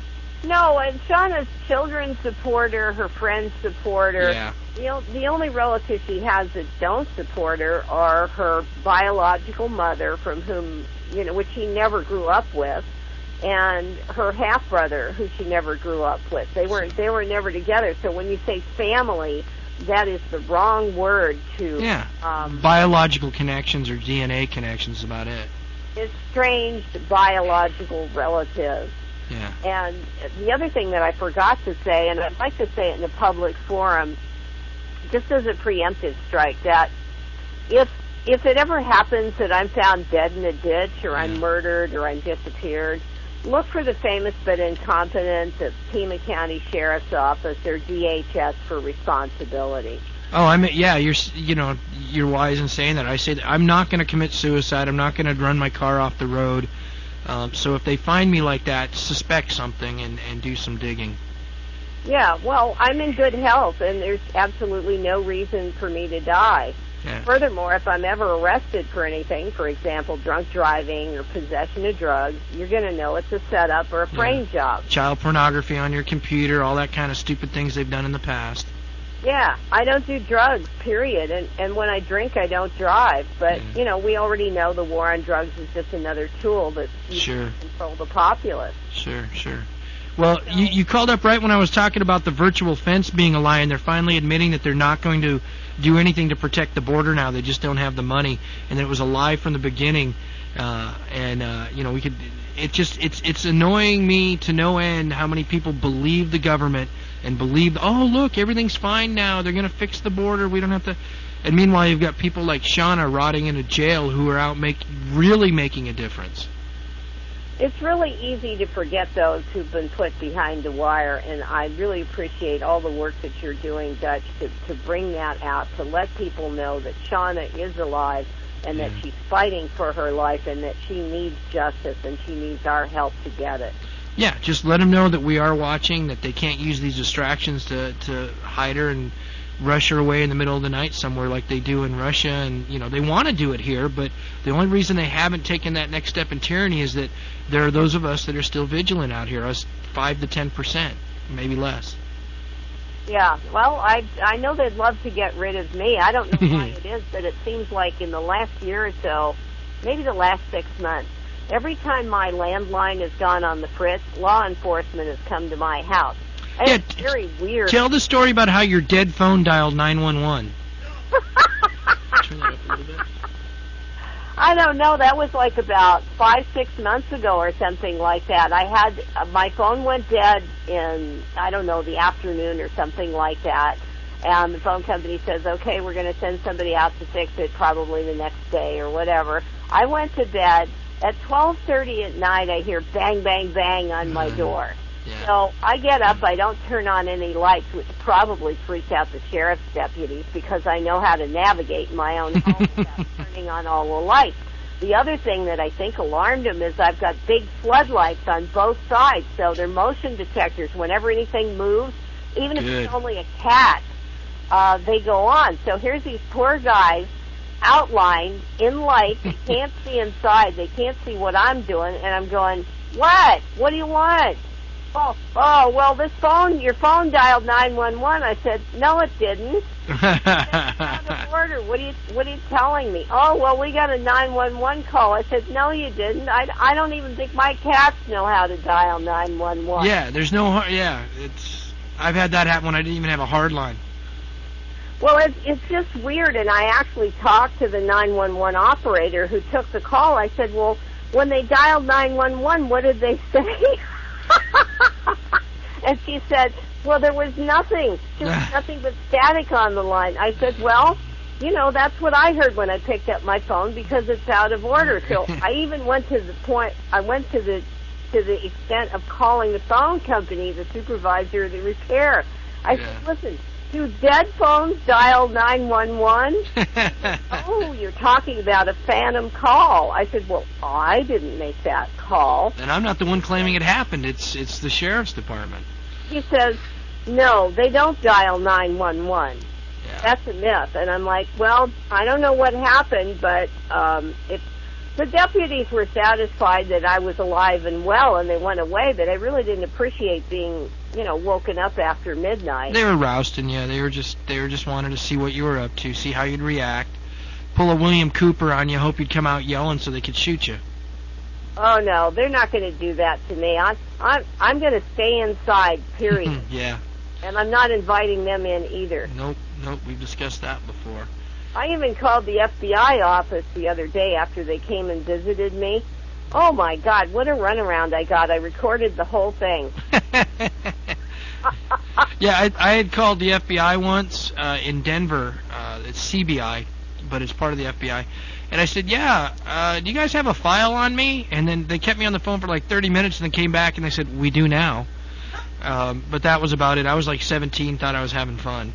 No, and Shauna's children support her, her friends support her. Yeah. You know, the only relatives she has that don't support her are her biological mother, from whom, you know, which she never grew up with, and her half-brother, who she never grew up with. They weren't, they were never together. So when you say family, that is the wrong word to... Yeah, um, biological connections or D N A connections is about it. Estranged biological relatives. Yeah. And the other thing that I forgot to say, and I'd like to say it in a public forum, just as a preemptive strike, that if if it ever happens that I'm found dead in a ditch, or yeah. I'm murdered, or I'm disappeared, look for the famous but incompetent the Pima County Sheriff's Office, or D H S, for responsibility. Oh, I mean, yeah, you're you know you're wise in saying that. I say that I'm not going to commit suicide. I'm not going to run my car off the road. Um, so if they find me like that, suspect something and, and do some digging. Yeah, well, I'm in good health, and there's absolutely no reason for me to die. Yeah. Furthermore, if I'm ever arrested for anything, for example, drunk driving or possession of drugs, you're going to know it's a setup or a frame yeah. job. Child pornography on your computer, all that kind of stupid things they've done in the past. Yeah, I don't do drugs, period. And and when I drink, I don't drive. But, yeah. you know, we already know the war on drugs is just another tool that you sure. can control the populace. Sure, sure. Well, so, you, you called up right when I was talking about the virtual fence being a lie, and they're finally admitting that they're not going to do anything to protect the border now. They just don't have the money, and it was a lie from the beginning. Uh, and, uh, you know, we could... It just it's it's annoying me to no end how many people believe the government and believe, oh, look, everything's fine now. They're going to fix the border. We don't have to. And meanwhile, you've got people like Shauna rotting in a jail who are out make, really making a difference. It's really easy to forget those who've been put behind the wire, and I really appreciate all the work that you're doing, Dutch, to, to bring that out, to let people know that Shauna is alive, and that she's fighting for her life, and that she needs justice, and she needs our help to get it. Yeah, just let them know that we are watching, that they can't use these distractions to, to hide her and rush her away in the middle of the night somewhere like they do in Russia. And, you know, they want to do it here, but the only reason they haven't taken that next step in tyranny is that there are those of us that are still vigilant out here, us five to ten percent, maybe less. Yeah, well, I I know they'd love to get rid of me. I don't know why it is, but it seems like in the last year or so, maybe the last six months, every time my landline has gone on the fritz, law enforcement has come to my house. And yeah, it's very weird. Tell the story about how your dead phone dialed nine one one. Turn that up a little bit. I don't know. That was like about five, six months ago or something like that. I had uh, my phone went dead in, I don't know, the afternoon or something like that. And the phone company says, okay, we're going to send somebody out to fix it probably the next day or whatever. I went to bed. At twelve thirty at night, I hear bang, bang, bang on my door. Yeah. So I get up. I don't turn on any lights, which probably freaks out the sheriff's deputies because I know how to navigate my own home without turning on all the lights. The other thing that I think alarmed them is I've got big floodlights on both sides, so they're motion detectors. Whenever anything moves, even if Good. it's only a cat, uh, they go on. So here's these poor guys outlined in light. They can't see inside. They can't see what I'm doing, and I'm going, what? What do you want? Oh, oh, well, this phone, your phone dialed nine one one. I said, no, it didn't. Out of order. What are you, what are you telling me? Oh, well, we got a nine one one call. I said, no, you didn't. I, I don't even think my cats know how to dial nine one one. Yeah, there's no, yeah, it's, I've had that happen when I didn't even have a hard line. Well, it, it's just weird, and I actually talked to the nine one one operator who took the call. I said, well, when they dialed nine one one, what did they say? And she said, well, there was nothing. There was nothing but static on the line. I said, well, you know, that's what I heard when I picked up my phone because it's out of order. So I even went to the point, I went to the to the extent of calling the phone company, the supervisor of the repair. I yeah. said, listen, Do dead phones dial nine one one? Oh, you're talking about a phantom call. I said, well, I didn't make that call. And I'm not the one claiming it happened. It's it's the sheriff's department. He says, no, they don't dial nine one one. Yeah. That's a myth. And I'm like, well, I don't know what happened, but um, if the deputies were satisfied that I was alive and well and they went away, but I really didn't appreciate being, you know, woken up after midnight. They were rousting you. They were just they were just wanting to see what you were up to, see how you'd react. Pull a William Cooper on you, hope you'd come out yelling so they could shoot you. Oh no, they're not going to do that to me. I'm I'm I'm going to stay inside. Period. Yeah. And I'm not inviting them in either. Nope, nope. We've discussed that before. I even called the F B I office the other day after they came and visited me. Oh my God, what a runaround I got. I recorded the whole thing. Yeah, I, I had called the F B I once uh, in Denver. Uh, it's C B I, but it's part of the F B I. And I said, yeah, uh, do you guys have a file on me? And then they kept me on the phone for like thirty minutes and then came back and they said, we do now. Um, but that was about it. I was like seventeen, thought I was having fun.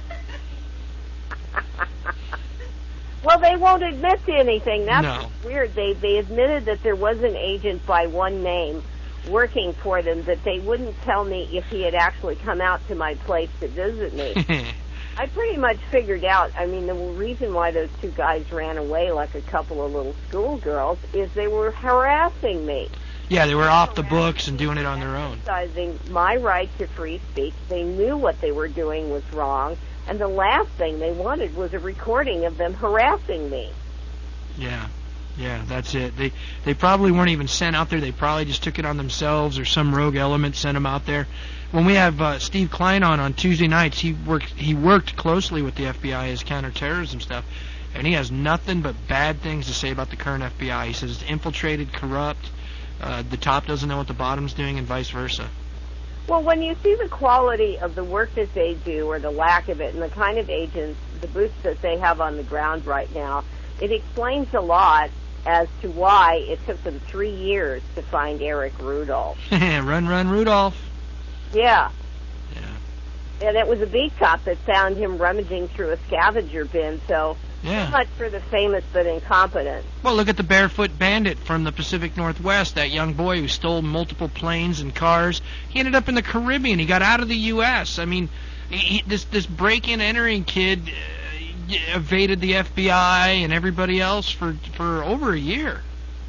Well, they won't admit to anything. That's no. weird. They they admitted that there was an agent by one name working for them, that they wouldn't tell me if he had actually come out to my place to visit me. I pretty much figured out, I mean, the reason why those two guys ran away like a couple of little schoolgirls is they were harassing me. Yeah, they were off the books and doing it on their own. Exercising my right to free speech. They knew what they were doing was wrong. And the last thing they wanted was a recording of them harassing me. Yeah, yeah, that's it. They they probably weren't even sent out there. They probably just took it on themselves, or some rogue element sent them out there. When we have uh, Steve Klein on on Tuesday nights, he worked he worked closely with the F B I as counterterrorism stuff, and he has nothing but bad things to say about the current F B I. He says it's infiltrated, corrupt. Uh, the top doesn't know what the bottom's doing, and vice versa. Well, when you see the quality of the work that they do, or the lack of it, and the kind of agents, the boots that they have on the ground right now, it explains a lot as to why it took them three years to find Eric Rudolph. Run, run, Rudolph. Yeah. Yeah. And it was a beat cop that found him rummaging through a scavenger bin, so yeah. Too much for the famous but incompetent. Well, look at the Barefoot Bandit from the Pacific Northwest, that young boy who stole multiple planes and cars. He ended up in the Caribbean. He got out of the U S I mean, he, this this break-in entering kid uh, evaded the F B I and everybody else for for over a year.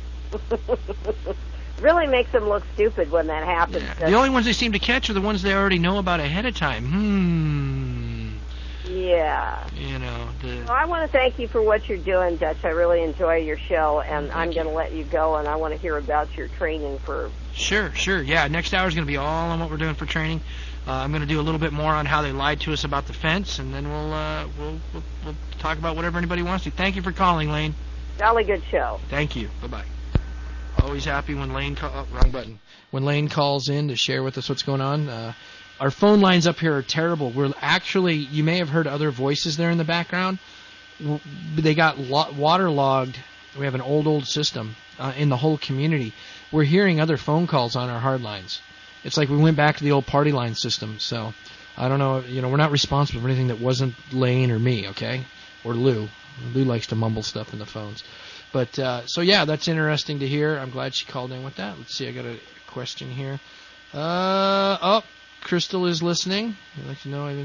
Really makes them look stupid when that happens. Yeah. The only ones they seem to catch are the ones they already know about ahead of time. Hmm. Yeah. You know. The well, I want to thank you for what you're doing, Dutch. I really enjoy your show, and thank I'm going to let you go, and I want to hear about your training for... Sure, sure. Yeah, next hour is going to be all on what we're doing for training. Uh, I'm going to do a little bit more on how they lied to us about the fence, and then we'll, uh, we'll, we'll, we'll talk about whatever anybody wants to. Thank you for calling, Lane. Jolly good show. Thank you. Bye-bye. Always happy when Lane call. Oh, wrong button. When Lane calls in to share with us what's going on. Uh, our phone lines up here are terrible. We're actually, you may have heard other voices there in the background. They got lo- waterlogged. We have an old, old system uh, in the whole community. We're hearing other phone calls on our hard lines. It's like we went back to the old party line system. So I don't know. You know, we're not responsible for anything that wasn't Lane or me, okay, or Lou. Lou likes to mumble stuff in the phones. But, uh, so yeah, that's interesting to hear. I'm glad she called in with that. Let's see, I got a question here. Uh, oh, Crystal is listening. I'd like to know I've been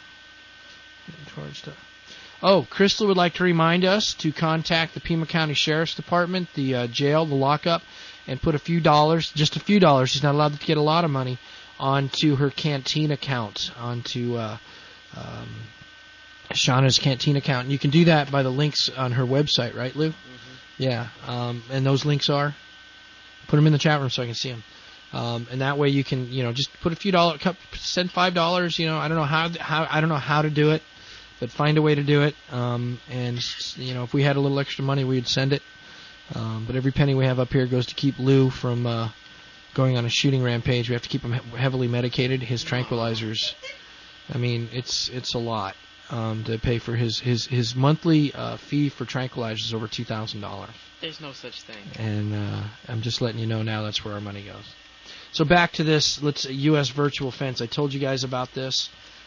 towards stuff. Oh, Crystal would like to remind us to contact the Pima County Sheriff's Department, the uh, jail, the lockup, and put a few dollars, just a few dollars, she's not allowed to get a lot of money, onto her canteen account, onto, uh, um, Shauna's canteen account. And you can do that by the links on her website, right, Lou? Mm-hmm. Yeah, um, and those links are, put them in the chat room so I can see them. Um, and that way you can, you know, just put a few dollars, send five dollars. You know, I don't know how, how, I don't know how to do it, but find a way to do it. Um, and you know, if we had a little extra money, we would send it. Um, but every penny we have up here goes to keep Lou from uh, going on a shooting rampage. We have to keep him heavily medicated. His tranquilizers. I mean, it's it's a lot. Um, to pay for his his his monthly uh, fee for tranquilizers is over two thousand dollars. There's no such thing. And uh, I'm just letting you know now that's where our money goes. So back to this. Let's U S virtual fence. I told you guys about this.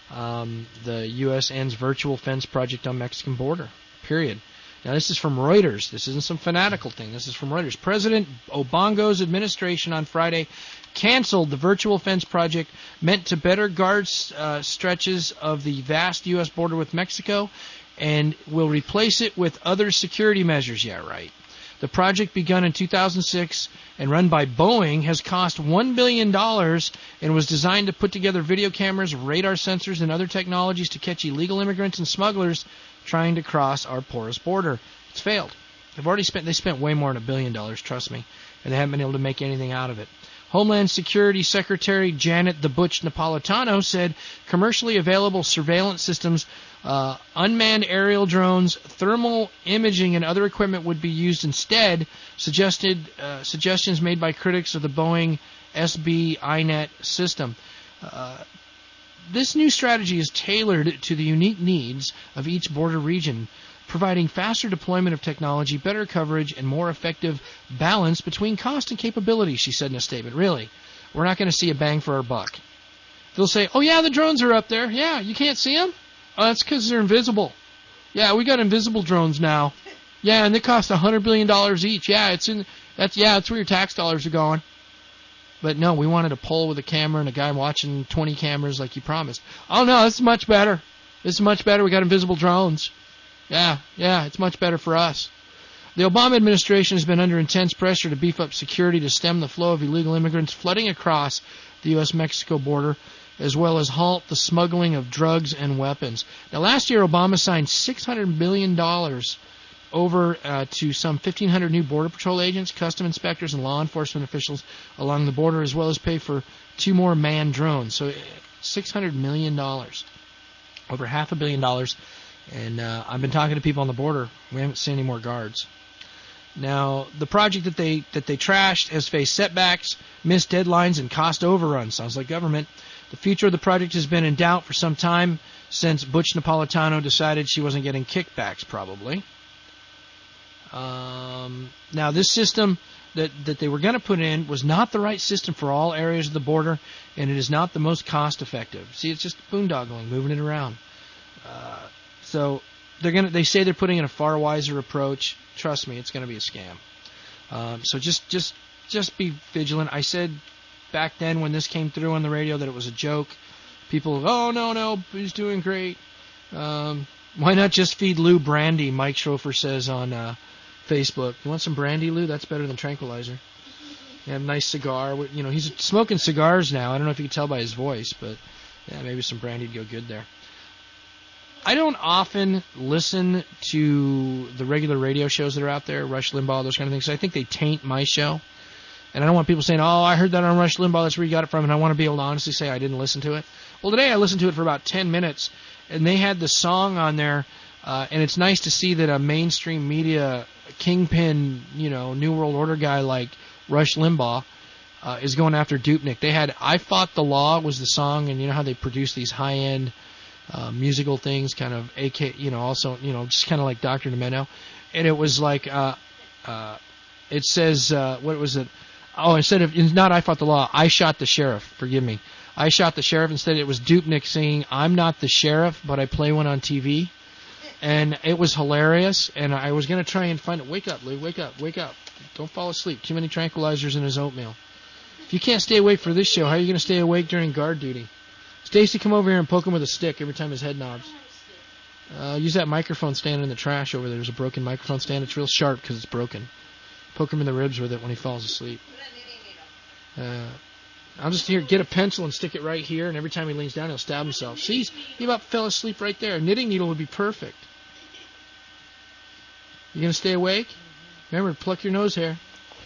Um, the U S ends virtual fence project on Mexican border. Period. Now, this is from Reuters. This isn't some fanatical thing. This is from Reuters. President Obongo's administration on Friday canceled the virtual fence project meant to better guard uh, stretches of the vast U S border with Mexico and will replace it with other security measures. Yeah, right. The project, begun in two thousand six and run by Boeing, has cost one billion dollars and was designed to put together video cameras, radar sensors, and other technologies to catch illegal immigrants and smugglers trying to cross our porous border. It's failed. They've already spent, they spent way more than a billion dollars, trust me, and they haven't been able to make anything out of it. Homeland Security Secretary Janet the Butch Napolitano said commercially available surveillance systems, uh, unmanned aerial drones, thermal imaging, and other equipment would be used instead, suggested uh, suggestions made by critics of the Boeing S B I net system. Uh, this new strategy is tailored to the unique needs of each border region, providing faster deployment of technology, better coverage, and more effective balance between cost and capability, she said in a statement. Really, we're not going to see a bang for our buck. They'll say, oh, yeah, the drones are up there. Yeah, you can't see them? Oh, that's because they're invisible. Yeah, we got invisible drones now. Yeah, and they cost one hundred billion dollars each. Yeah, it's in. That's yeah, that's where your tax dollars are going. But no, we wanted a pole with a camera and a guy watching twenty cameras like you promised. Oh, no, this is much better. This is much better. We got invisible drones. Yeah, yeah, it's much better for us. The Obama administration has been under intense pressure to beef up security to stem the flow of illegal immigrants flooding across the U S Mexico border, as well as halt the smuggling of drugs and weapons. Now, last year, Obama signed six hundred million dollars over uh, to some fifteen hundred new Border Patrol agents, custom inspectors, and law enforcement officials along the border, as well as pay for two more manned drones. So six hundred million dollars, over half a billion dollars. And uh, I've been talking to people on the border. We haven't seen any more guards. Now, the project that they that they trashed has faced setbacks, missed deadlines, and cost overruns. Sounds like government. The future of the project has been in doubt for some time since Butch Napolitano decided she wasn't getting kickbacks, probably. Um, now, this system that, that they were going to put in was not the right system for all areas of the border, and it is not the most cost-effective. See, it's just boondoggling, moving it around. Uh, so they're gonna. They say they're putting in a far wiser approach. Trust me, it's going to be a scam. Um, so just, just, just be vigilant. I said back then when this came through on the radio that it was a joke. People, oh no, no, he's doing great. Um, why not just feed Lou brandy? Mike Schrofer says on uh, Facebook. You want some brandy, Lou? That's better than tranquilizer. You have a nice cigar. You know, he's smoking cigars now. I don't know if you can tell by his voice, but yeah, maybe some brandy would go good there. I don't often listen to the regular radio shows that are out there, Rush Limbaugh, those kind of things, because I think they taint my show. And I don't want people saying, oh, I heard that on Rush Limbaugh, that's where you got it from, and I want to be able to honestly say I didn't listen to it. Well, today I listened to it for about ten minutes, and they had the song on there, uh, and it's nice to see that a mainstream media kingpin, you know, New World Order guy like Rush Limbaugh uh, is going after Dupnik. They had I Fought the Law was the song, and you know how they produce these high-end uh, musical things, kind of, A K, you know, also, you know, just kind of like Doctor Demento. And it was like, uh, uh, it says, uh, what was it? Oh, instead of, it's not I Fought the Law, I Shot the Sheriff, forgive me. I Shot the Sheriff. Instead, it was Dupnik singing, I'm not the sheriff, but I play one on T V. And it was hilarious, and I was going to try and find it. Wake up, Lou, wake up, wake up. Don't fall asleep. Too many tranquilizers in his oatmeal. If you can't stay awake for this show, how are you going to stay awake during guard duty? Stacy, come over here and poke him with a stick every time his head nods. Uh, use that microphone stand in the trash over there. There's a broken microphone stand. It's real sharp because it's broken. Poke him in the ribs with it when he falls asleep. Uh, I'll just here get a pencil and stick it right here, and every time he leans down, he'll stab himself. See, he about fell asleep right there. A knitting needle would be perfect. You gonna stay awake? Remember, pluck your nose hair.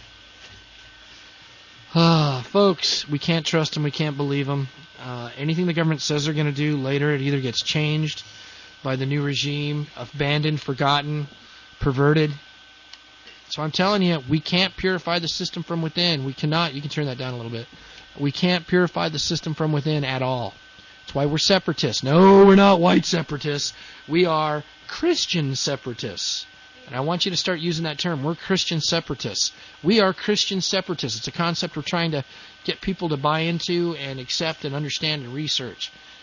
Ah, folks, we can't trust them. We can't believe them. Uh, anything the government says they're gonna do later, it either gets changed by the new regime, abandoned, forgotten, perverted. So I'm telling you, we can't purify the system from within. We cannot. You can turn that down a little bit. We can't purify the system from within at all. That's why we're separatists. No, we're not white separatists. We are Christian separatists. And I want you to start using that term. We're Christian separatists. We are Christian separatists. It's a concept we're trying to get people to buy into and accept and understand and research.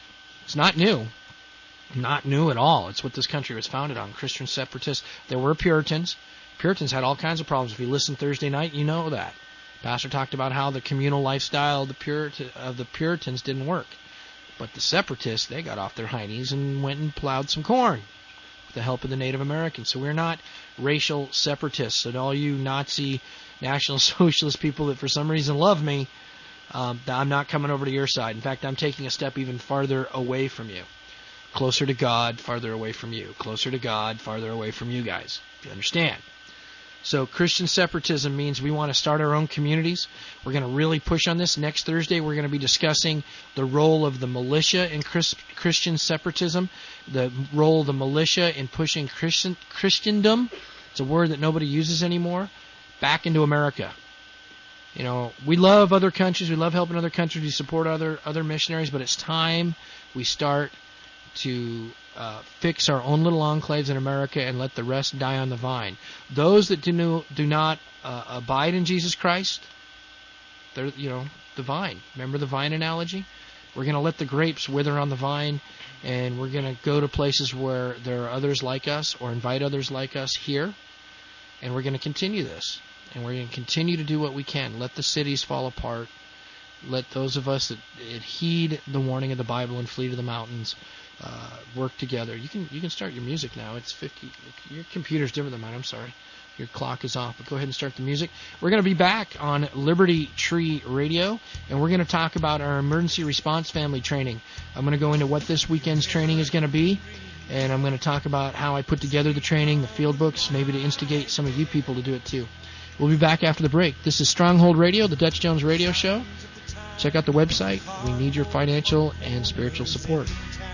It's not new. Not new at all. It's what this country was founded on, Christian separatists. There were Puritans. Puritans had all kinds of problems. If you listen Thursday night, you know that. Pastor talked about how the communal lifestyle of the, Purit- of the Puritans didn't work. But the separatists, they got off their hindies and went and plowed some corn with the help of the Native Americans. So we're not racial separatists. And all you Nazi, National Socialist people that for some reason love me, um, I'm not coming over to your side. In fact, I'm taking a step even farther away from you. Closer to God, farther away from you. Closer to God, farther away from you guys. You understand? So Christian separatism means we want to start our own communities. We're going to really push on this. Next Thursday, we're going to be discussing the role of the militia in Chris, Christian separatism, the role of the militia in pushing Christian, Christendom, it's a word that nobody uses anymore, back into America. You know, we love other countries. We love helping other countries. We support other, other missionaries, but it's time we start to uh, fix our own little enclaves in America and let the rest die on the vine. Those that do, no, do not uh, abide in Jesus Christ, they're, you know, the vine. Remember the vine analogy? We're going to let the grapes wither on the vine, and we're going to go to places where there are others like us or invite others like us here, and we're going to continue this. And we're going to continue to do what we can. Let the cities fall apart. Let those of us that, that heed the warning of the Bible and flee to the mountains Uh, work together. You can you can start your music now. It's fifty. Your computer's different than mine. I'm sorry. Your clock is off. But go ahead and start the music. We're going to be back on Liberty Tree Radio, and we're going to talk about our emergency response family training. I'm going to go into what this weekend's training is going to be, and I'm going to talk about how I put together the training, the field books, maybe to instigate some of you people to do it too. We'll be back after the break. This is Stronghold Radio, the Dutch Jones Radio Show. Check out the website. We need your financial and spiritual support.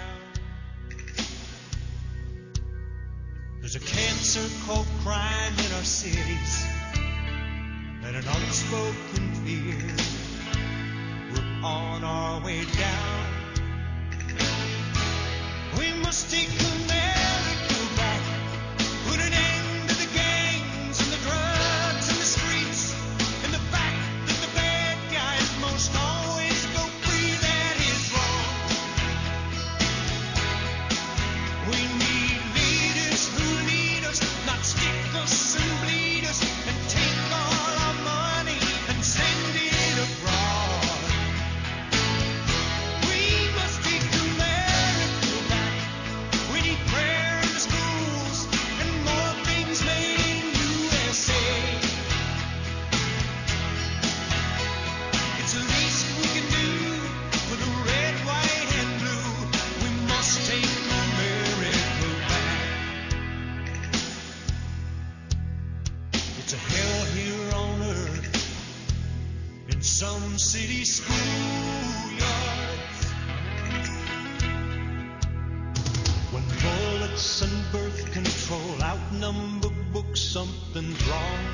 There's a cancer called crime in our cities, and an unspoken fear. We're on our way down. We must take America back, put an end to the gangs and the drugs and the streets, and the fact that the bad guys most always go free. That is wrong. We need leaders who lead us, not stick us and bleed us, and take all our money and send it abroad. We must take America back. We need prayer in the schools and more things made in U S A. It's the least we can do for the red, white, and blue. We must take America back. It's a hell here on earth in some city schoolyards. When bullets and birth control outnumber books, something's wrong.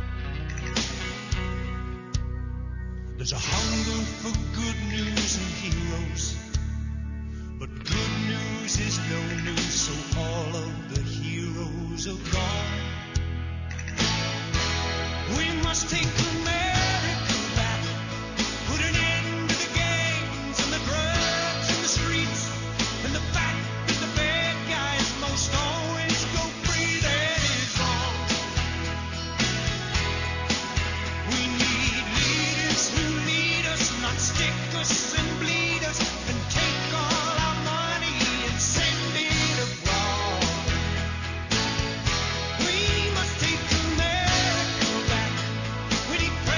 There's a hunger for good news and heroes, but good news is no news, so all of the heroes are gone. We must take America back, put an end to the gangs and the drugs and the streets, and the fact that the bad guys most always go free. That is wrong. We need leaders who lead us, not stick us and bleed us, and take all our money and send it abroad. We must take America back. We need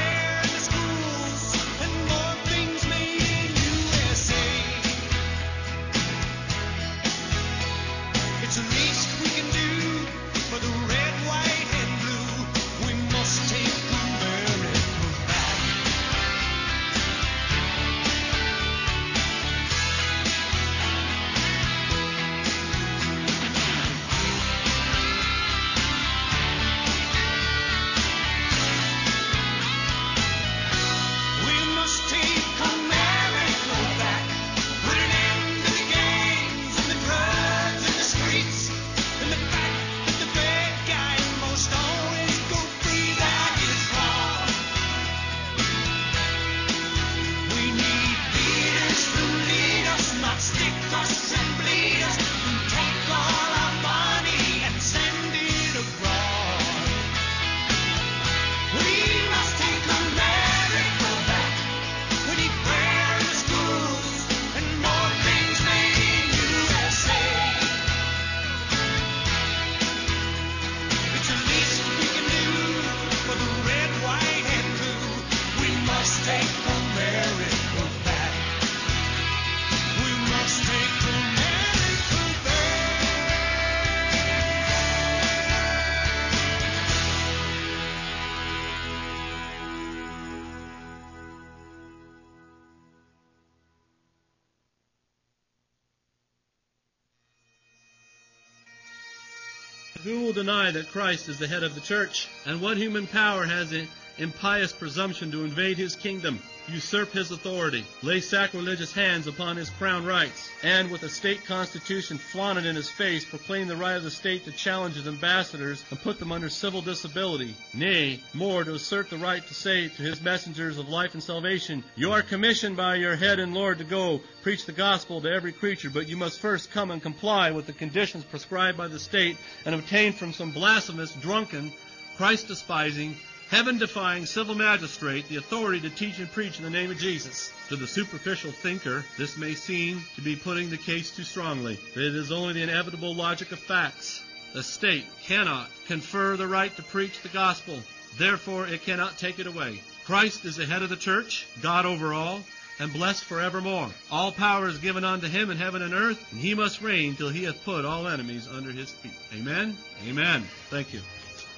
Who will deny that Christ is the head of the church? And what human power has an impious presumption to invade his kingdom, usurp his authority, lay sacrilegious hands upon his crown rights, and with a state constitution flaunted in his face, proclaim the right of the state to challenge his ambassadors and put them under civil disability? Nay, more, to assert the right to say to his messengers of life and salvation, you are commissioned by your head and Lord to go preach the gospel to every creature, but you must first come and comply with the conditions prescribed by the state and obtain from some blasphemous, drunken, Christ-despising, heaven-defying civil magistrate the authority to teach and preach in the name of Jesus. To the superficial thinker, this may seem to be putting the case too strongly, but it is only the inevitable logic of facts. The state cannot confer the right to preach the gospel. Therefore, it cannot take it away. Christ is the head of the church, God over all, and blessed forevermore. All power is given unto him in heaven and earth, and he must reign till he hath put all enemies under his feet. Amen? Amen. Thank you.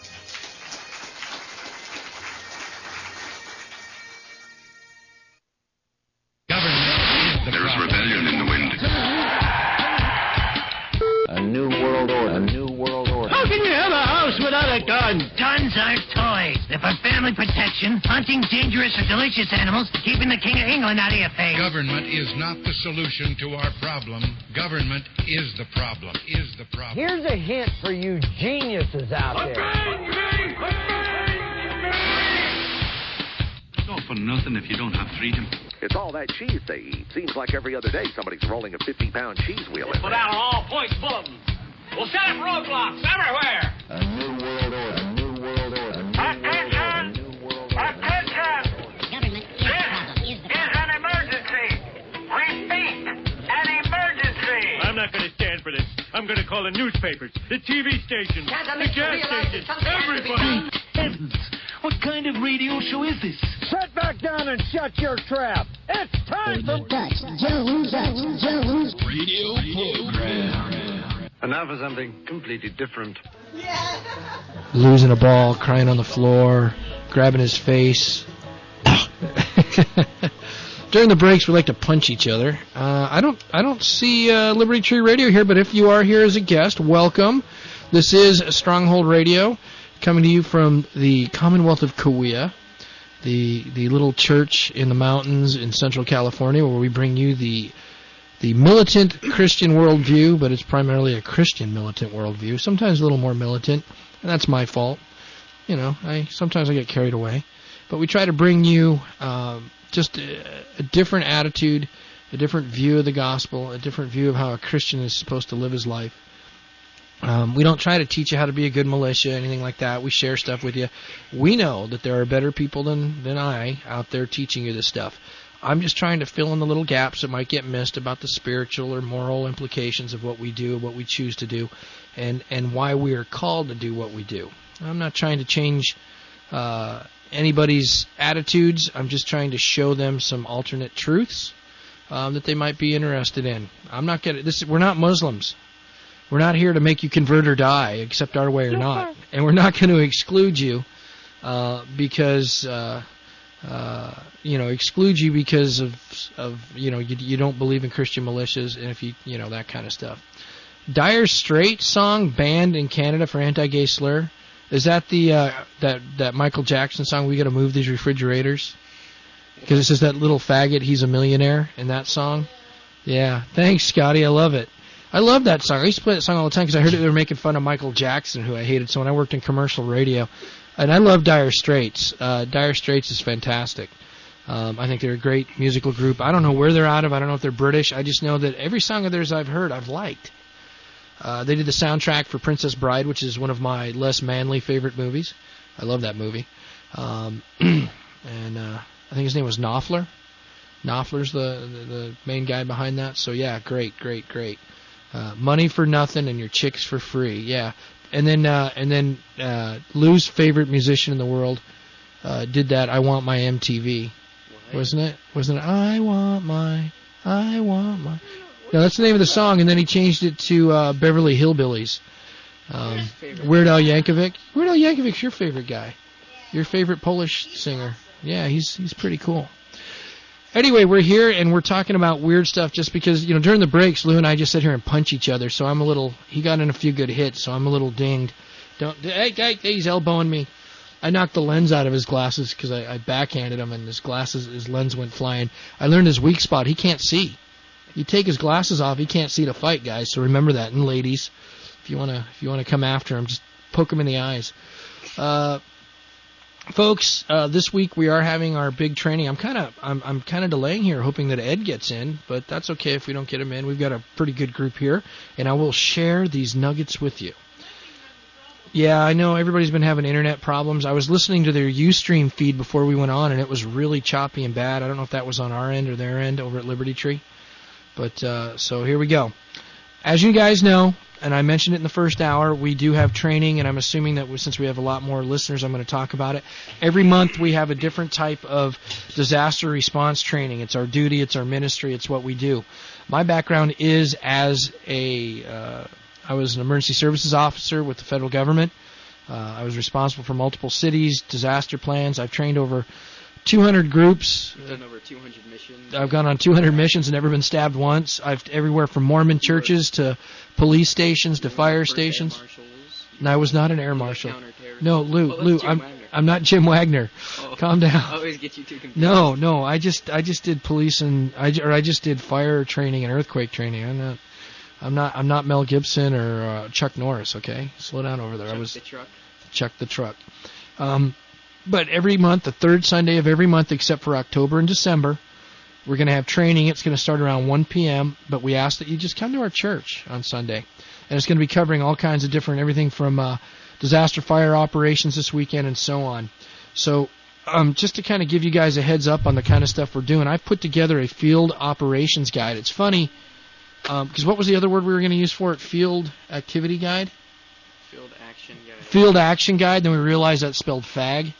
There is rebellion in the wind. A new world order. A new world order. How can you have a house without a gun? Guns aren't toys. They're for family protection, hunting dangerous or delicious animals, keeping the King of England out of your face. Government is not the solution to our problem. Government is the problem. Is the problem. Here's a hint for you geniuses out there. It's all for nothing if you don't have freedom. It's all that cheese they eat. Seems like every other day somebody's rolling a fifty-pound cheese wheel in Put there. out an all-points bulletin. We'll set up roadblocks everywhere. A new world order. A new world order. A new world order. A new world order. Attention! Government is the problem. Is the This is an emergency. Repeat, an emergency. I'm not going to stand for this. I'm going to call the newspapers, the T V stations, the gas stations, everybody. Heavens, what kind of radio show is this? Sit back down and shut your trap. It's time for Dutch Jones. Dutch Jones. Radio program. And now for something completely different. Losing a ball, crying on the floor, grabbing his face. During the breaks, we like to punch each other. Uh, I don't, I don't see uh, Liberty Tree Radio here, but if you are here as a guest, welcome. This is Stronghold Radio, coming to you from the Commonwealth of Kauai, the the little church in the mountains in Central California, where we bring you the the militant Christian worldview, but it's primarily a Christian militant worldview. Sometimes a little more militant, and that's my fault. You know, I sometimes I get carried away, but we try to bring you um, just a, a different attitude, a different view of the gospel, a different view of how a Christian is supposed to live his life. Um, we don't try to teach you how to be a good militia, anything like that. We share stuff with you. We know that there are better people than, than I out there teaching you this stuff. I'm just trying to fill in the little gaps that might get missed about the spiritual or moral implications of what we do, what we choose to do, and, and why we are called to do what we do. I'm not trying to change uh, anybody's attitudes. I'm just trying to show them some alternate truths um, that they might be interested in. I'm not gonna. This we're not Muslims. We're not here to make you convert or die, accept our way or not. And we're not going to exclude you uh, because, uh, uh, you know, exclude you because of, of you know, you, you don't believe in Christian militias and if you, you know, that kind of stuff. Dire Straits song banned in Canada for anti-gay slur. Is that the uh, that that Michael Jackson song, We Gotta Move These Refrigerators? Because it says that little faggot, he's a millionaire in that song. Yeah, thanks, Scotty. I love it. I love that song. I used to play that song all the time because I heard it, they were making fun of Michael Jackson, who I hated. So when I worked in commercial radio, and I love Dire Straits. Uh, Dire Straits is fantastic. Um, I think they're a great musical group. I don't know where they're out of. I don't know if they're British. I just know that every song of theirs I've heard, I've liked. Uh, they did the soundtrack for Princess Bride, which is one of my less manly favorite movies. I love that movie. Um, and uh, I think his name was Knopfler. Knopfler's the, the the main guy behind that. So yeah, great, great, great. Uh, money for nothing and your chicks for free. Yeah, and then uh, and then uh, Lou's favorite musician in the world uh, did that. I Want My M T V, what? wasn't it? Wasn't it? I want my, I want my. No, that's the name of the song, and then he changed it to uh, Beverly Hillbillies. Um, Weird Al Yankovic. Weird Al Yankovic's your favorite guy, your favorite Polish singer. Yeah, he's he's pretty cool. Anyway, we're here and we're talking about weird stuff just because, you know, during the breaks, Lou and I just sit here and punch each other. So I'm a little, he got in a few good hits, so I'm a little dinged. Don't, hey, hey, hey, he's elbowing me. I knocked the lens out of his glasses because I, I backhanded him and his glasses, his lens went flying. I learned his weak spot. He can't see. You take his glasses off, he can't see to fight, guys. So remember that. And ladies, if you wanna, if you wanna come after him, just poke him in the eyes. Uh, folks, uh, this week we are having our big training. I'm kind of, I'm, I'm kind of delaying here, hoping that Ed gets in, but that's okay if we don't get him in. We've got a pretty good group here, and I will share these nuggets with you. Yeah, I know everybody's been having internet problems. I was listening to their Ustream feed before we went on, and it was really choppy and bad. I don't know if that was on our end or their end over at Liberty Tree. But, uh, so here we go. As you guys know, and I mentioned it in the first hour, we do have training, and I'm assuming that we, since we have a lot more listeners, I'm going to talk about it. Every month we have a different type of disaster response training. It's our duty, it's our ministry, it's what we do. My background is as a... Uh, I was an emergency services officer with the federal government. Uh, I was responsible for multiple cities, disaster plans. I've trained over two hundred groups. I've done over two hundred missions. I've gone on two hundred missions and never been stabbed once. I've everywhere from Mormon churches to police stations to fire stations. No, I was not an air marshal. No, Lou, oh, Lou, Jim I'm Wagner. I'm not Jim Wagner. Oh. Calm down. I always get you too confused. No, no, I just I just did police and I or I just did fire training and earthquake training. I'm not. I'm not. I'm not Mel Gibson or uh, Chuck Norris. Okay, slow down over there. Chuck I was the truck. Chuck the truck. Um, but every month, the third Sunday of every month, except for October and December, we're going to have training. It's going to start around one p.m. But we ask that you just come to our church on Sunday, and it's going to be covering all kinds of different everything from uh, disaster fire operations this weekend and so on. So. Um, just to kind of give you guys a heads up on the kind of stuff we're doing, I've put together a field operations guide. It's funny. Because um, what was the other word we were going to use for it? Field activity guide? Field action guide. Field action guide. Then we realized that's spelled fag.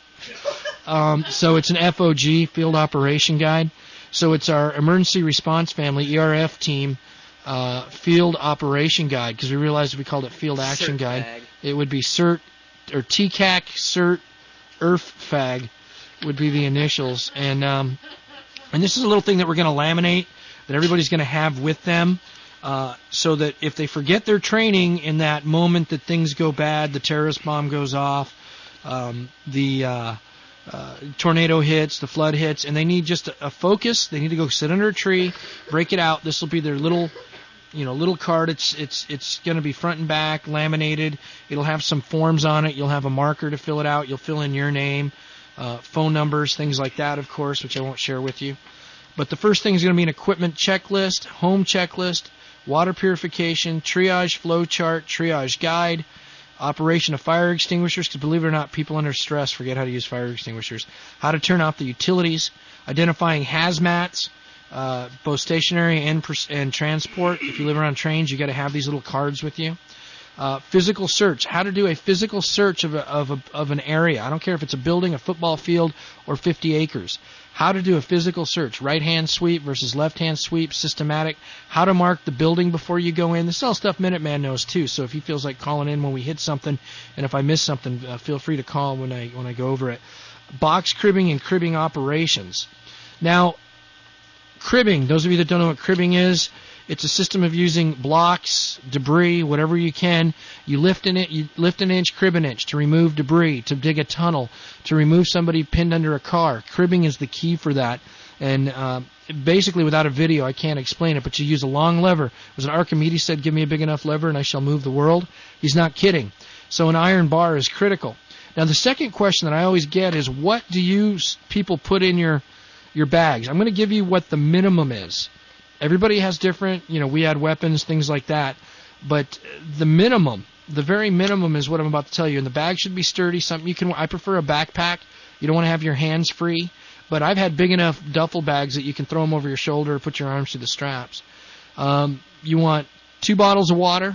Um, so it's an F O G, field operation guide. So it's our emergency response family, E R F team, uh, field operation guide. Because we realized if we called it field action Cert guide, fag. It would be CERT, or T C A C, CERT, E R F fag would be the initials. And, um, and this is a little thing that we're going to laminate that everybody's going to have with them. Uh, so that if they forget their training in that moment that things go bad, the terrorist bomb goes off, um, the uh, uh, tornado hits, the flood hits, and they need just a, a focus, they need to go sit under a tree, break it out. This will be their little, you know, little card. It's it's it's going to be front and back, laminated. It'll have some forms on it. You'll have a marker to fill it out. You'll fill in your name, uh, phone numbers, things like that, of course, which I won't share with you. But the first thing is going to be an equipment checklist, home checklist, water purification, triage flow chart, triage guide, operation of fire extinguishers, because believe it or not, people under stress forget how to use fire extinguishers, how to turn off the utilities, identifying hazmats, uh, both stationary and, and transport. If you live around trains, you got to have these little cards with you. Uh, physical search, how to do a physical search of a, of a, of an area. I don't care if it's a building, a football field, or fifty acres. How to do a physical search, right-hand sweep versus left-hand sweep, systematic. How to mark the building before you go in. This is all stuff Minuteman knows too. So if he feels like calling in when we hit something, and if I miss something, uh, feel free to call when I when I go over it. Box cribbing and cribbing operations. Now, cribbing. Those of you that don't know what cribbing is, it's a system of using blocks, debris, whatever you can. You lift an, you lift an inch, crib an inch to remove debris, to dig a tunnel, to remove somebody pinned under a car. Cribbing is the key for that. And uh, basically, without a video, I can't explain it, but you use a long lever. It was an Archimedes said, give me a big enough lever and I shall move the world. He's not kidding. So an iron bar is critical. Now, the second question that I always get is, what do you people put in your your bags? I'm going to give you what the minimum is. Everybody has different, you know, we had weapons, things like that. But the minimum, the very minimum is what I'm about to tell you. And the bag should be sturdy, something you can, I prefer a backpack. You don't want to have your hands free. But I've had big enough duffel bags that you can throw them over your shoulder or put your arms through the straps. Um, you want two bottles of water.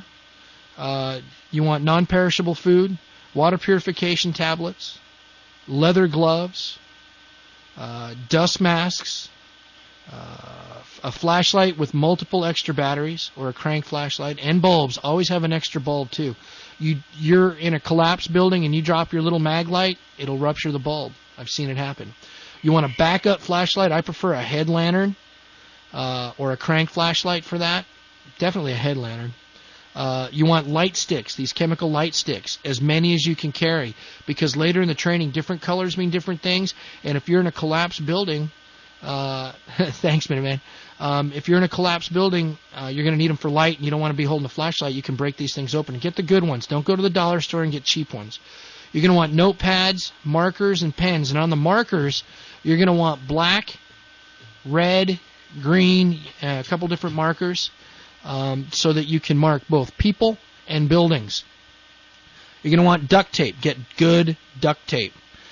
Uh, you want non-perishable food, water purification tablets, leather gloves, uh, dust masks, Uh, a flashlight with multiple extra batteries or a crank flashlight, and bulbs. Always have an extra bulb too. You, you're in a collapsed building and you drop your little mag light, it'll rupture the bulb. I've seen it happen. You want a backup flashlight? I prefer a head lantern uh, or a crank flashlight for that. Definitely a head lantern. Uh, you want light sticks, these chemical light sticks, as many as you can carry, because later in the training, different colors mean different things, and if you're in a collapsed building, uh, thanks, Miniman, um, if you're in a collapsed building, uh, you're going to need them for light, and you don't want to be holding a flashlight, you can break these things open. Get the good ones. Don't go to the dollar store and get cheap ones. You're going to want notepads, markers, and pens, and on the markers, you're going to want black, red, green, uh, a couple different markers, Um, so that you can mark both people and buildings. You're going to want duct tape. Get good duct tape.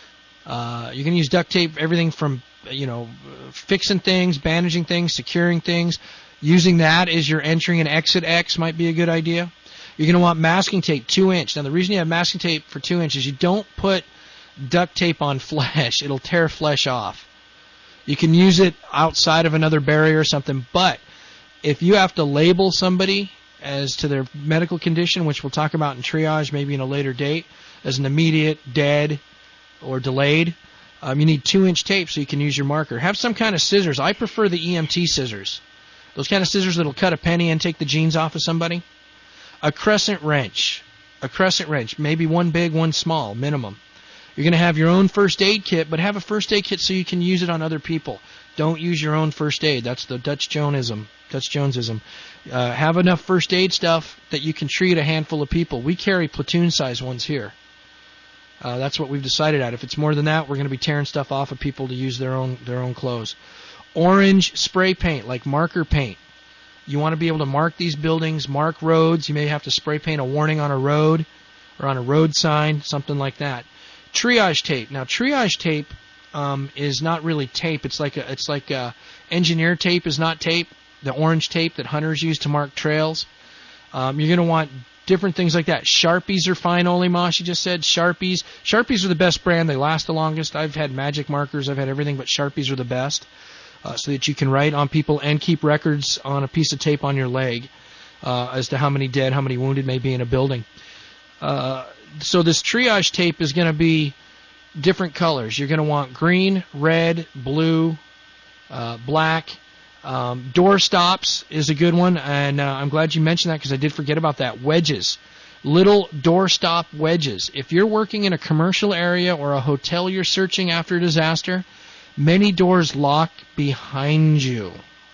Uh, you're going to use duct tape, everything from, you know, fixing things, bandaging things, securing things. Using that as your entering and exit X might be a good idea. You're going to want masking tape, two inch. Now, the reason you have masking tape for two inch is you don't put duct tape on flesh. It'll tear flesh off. You can use it outside of another barrier or something, but if you have to label somebody as to their medical condition, which we'll talk about in triage maybe in a later date, as an immediate, dead, or delayed, um, you need two inch tape so you can use your marker. Have some kind of scissors. I prefer the E M T scissors. Those kind of scissors that will cut a penny and take the jeans off of somebody. A crescent wrench. A crescent wrench. Maybe one big, one small, minimum. You're going to have your own first aid kit, but have a first aid kit so you can use it on other people. Don't use your own first aid. That's the Dutch Jonesism. Dutch Jonesism. Uh, have enough first aid stuff that you can treat a handful of people. We carry platoon-size ones here. Uh, that's what we've decided at. If it's more than that, we're going to be tearing stuff off of people to use their own their own clothes. Orange spray paint, like marker paint. You want to be able to mark these buildings, mark roads. You may have to spray paint a warning on a road or on a road sign, something like that. Triage tape. Now, triage tape um, is not really tape. It's like a, it's like a, engineer tape is not tape. The orange tape that hunters use to mark trails. Um, you're going to want different things like that. Sharpies are fine, Ole Mosh, you just said. Sharpies. Sharpies are the best brand. They last the longest. I've had magic markers. I've had everything, but Sharpies are the best. Uh, so that you can write on people and keep records on a piece of tape on your leg uh, as to how many dead, how many wounded may be in a building. Uh, so this triage tape is going to be different colors. You're going to want green, red, blue, uh, black. Um, door stops is a good one, and uh, I'm glad you mentioned that because I did forget about that. Wedges. Little door stop wedges. If you're working in a commercial area or a hotel you're searching after a disaster, many doors lock behind you.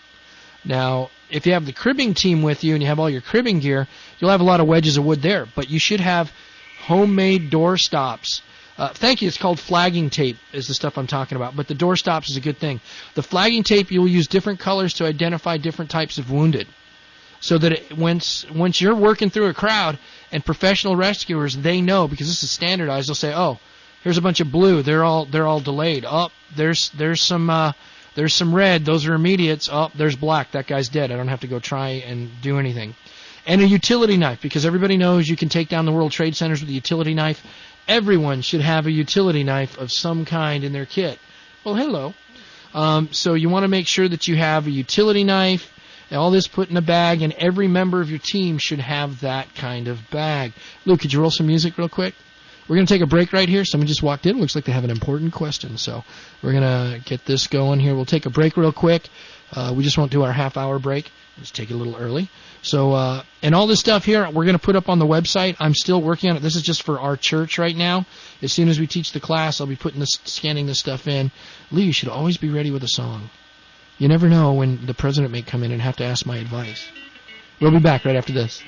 Now, if you have the cribbing team with you and you have all your cribbing gear, you'll have a lot of wedges of wood there, but you should have homemade door stops. Uh, thank you. It's called flagging tape is the stuff I'm talking about, but the door stops is a good thing. The flagging tape, you will use different colors to identify different types of wounded, so that it, once once you're working through a crowd and professional rescuers, they know, because this is standardized, they'll say, oh, here's a bunch of blue. They're all they're all delayed. Oh, there's there's some uh, there's some red. Those are immediates. Oh, there's black. That guy's dead. I don't have to go try and do anything. And a utility knife, because everybody knows you can take down the World Trade Centers with a utility knife. Everyone should have a utility knife of some kind in their kit. Well, hello. Um, so you want to make sure that you have a utility knife, and all this put in a bag, and every member of your team should have that kind of bag. Lou, could you roll some music real quick? We're going to take a break right here. Someone just walked in. Looks like they have an important question. So we're going to get this going here. We'll take a break real quick. Uh, we just won't do our half-hour break. Let's take it a little early. So, uh, and all this stuff here, we're going to put up on the website. I'm still working on it. This is just for our church right now. As soon as we teach the class, I'll be putting this, scanning this stuff in. Lee, you should always be ready with a song. You never know when the president may come in and have to ask my advice. We'll be back right after this.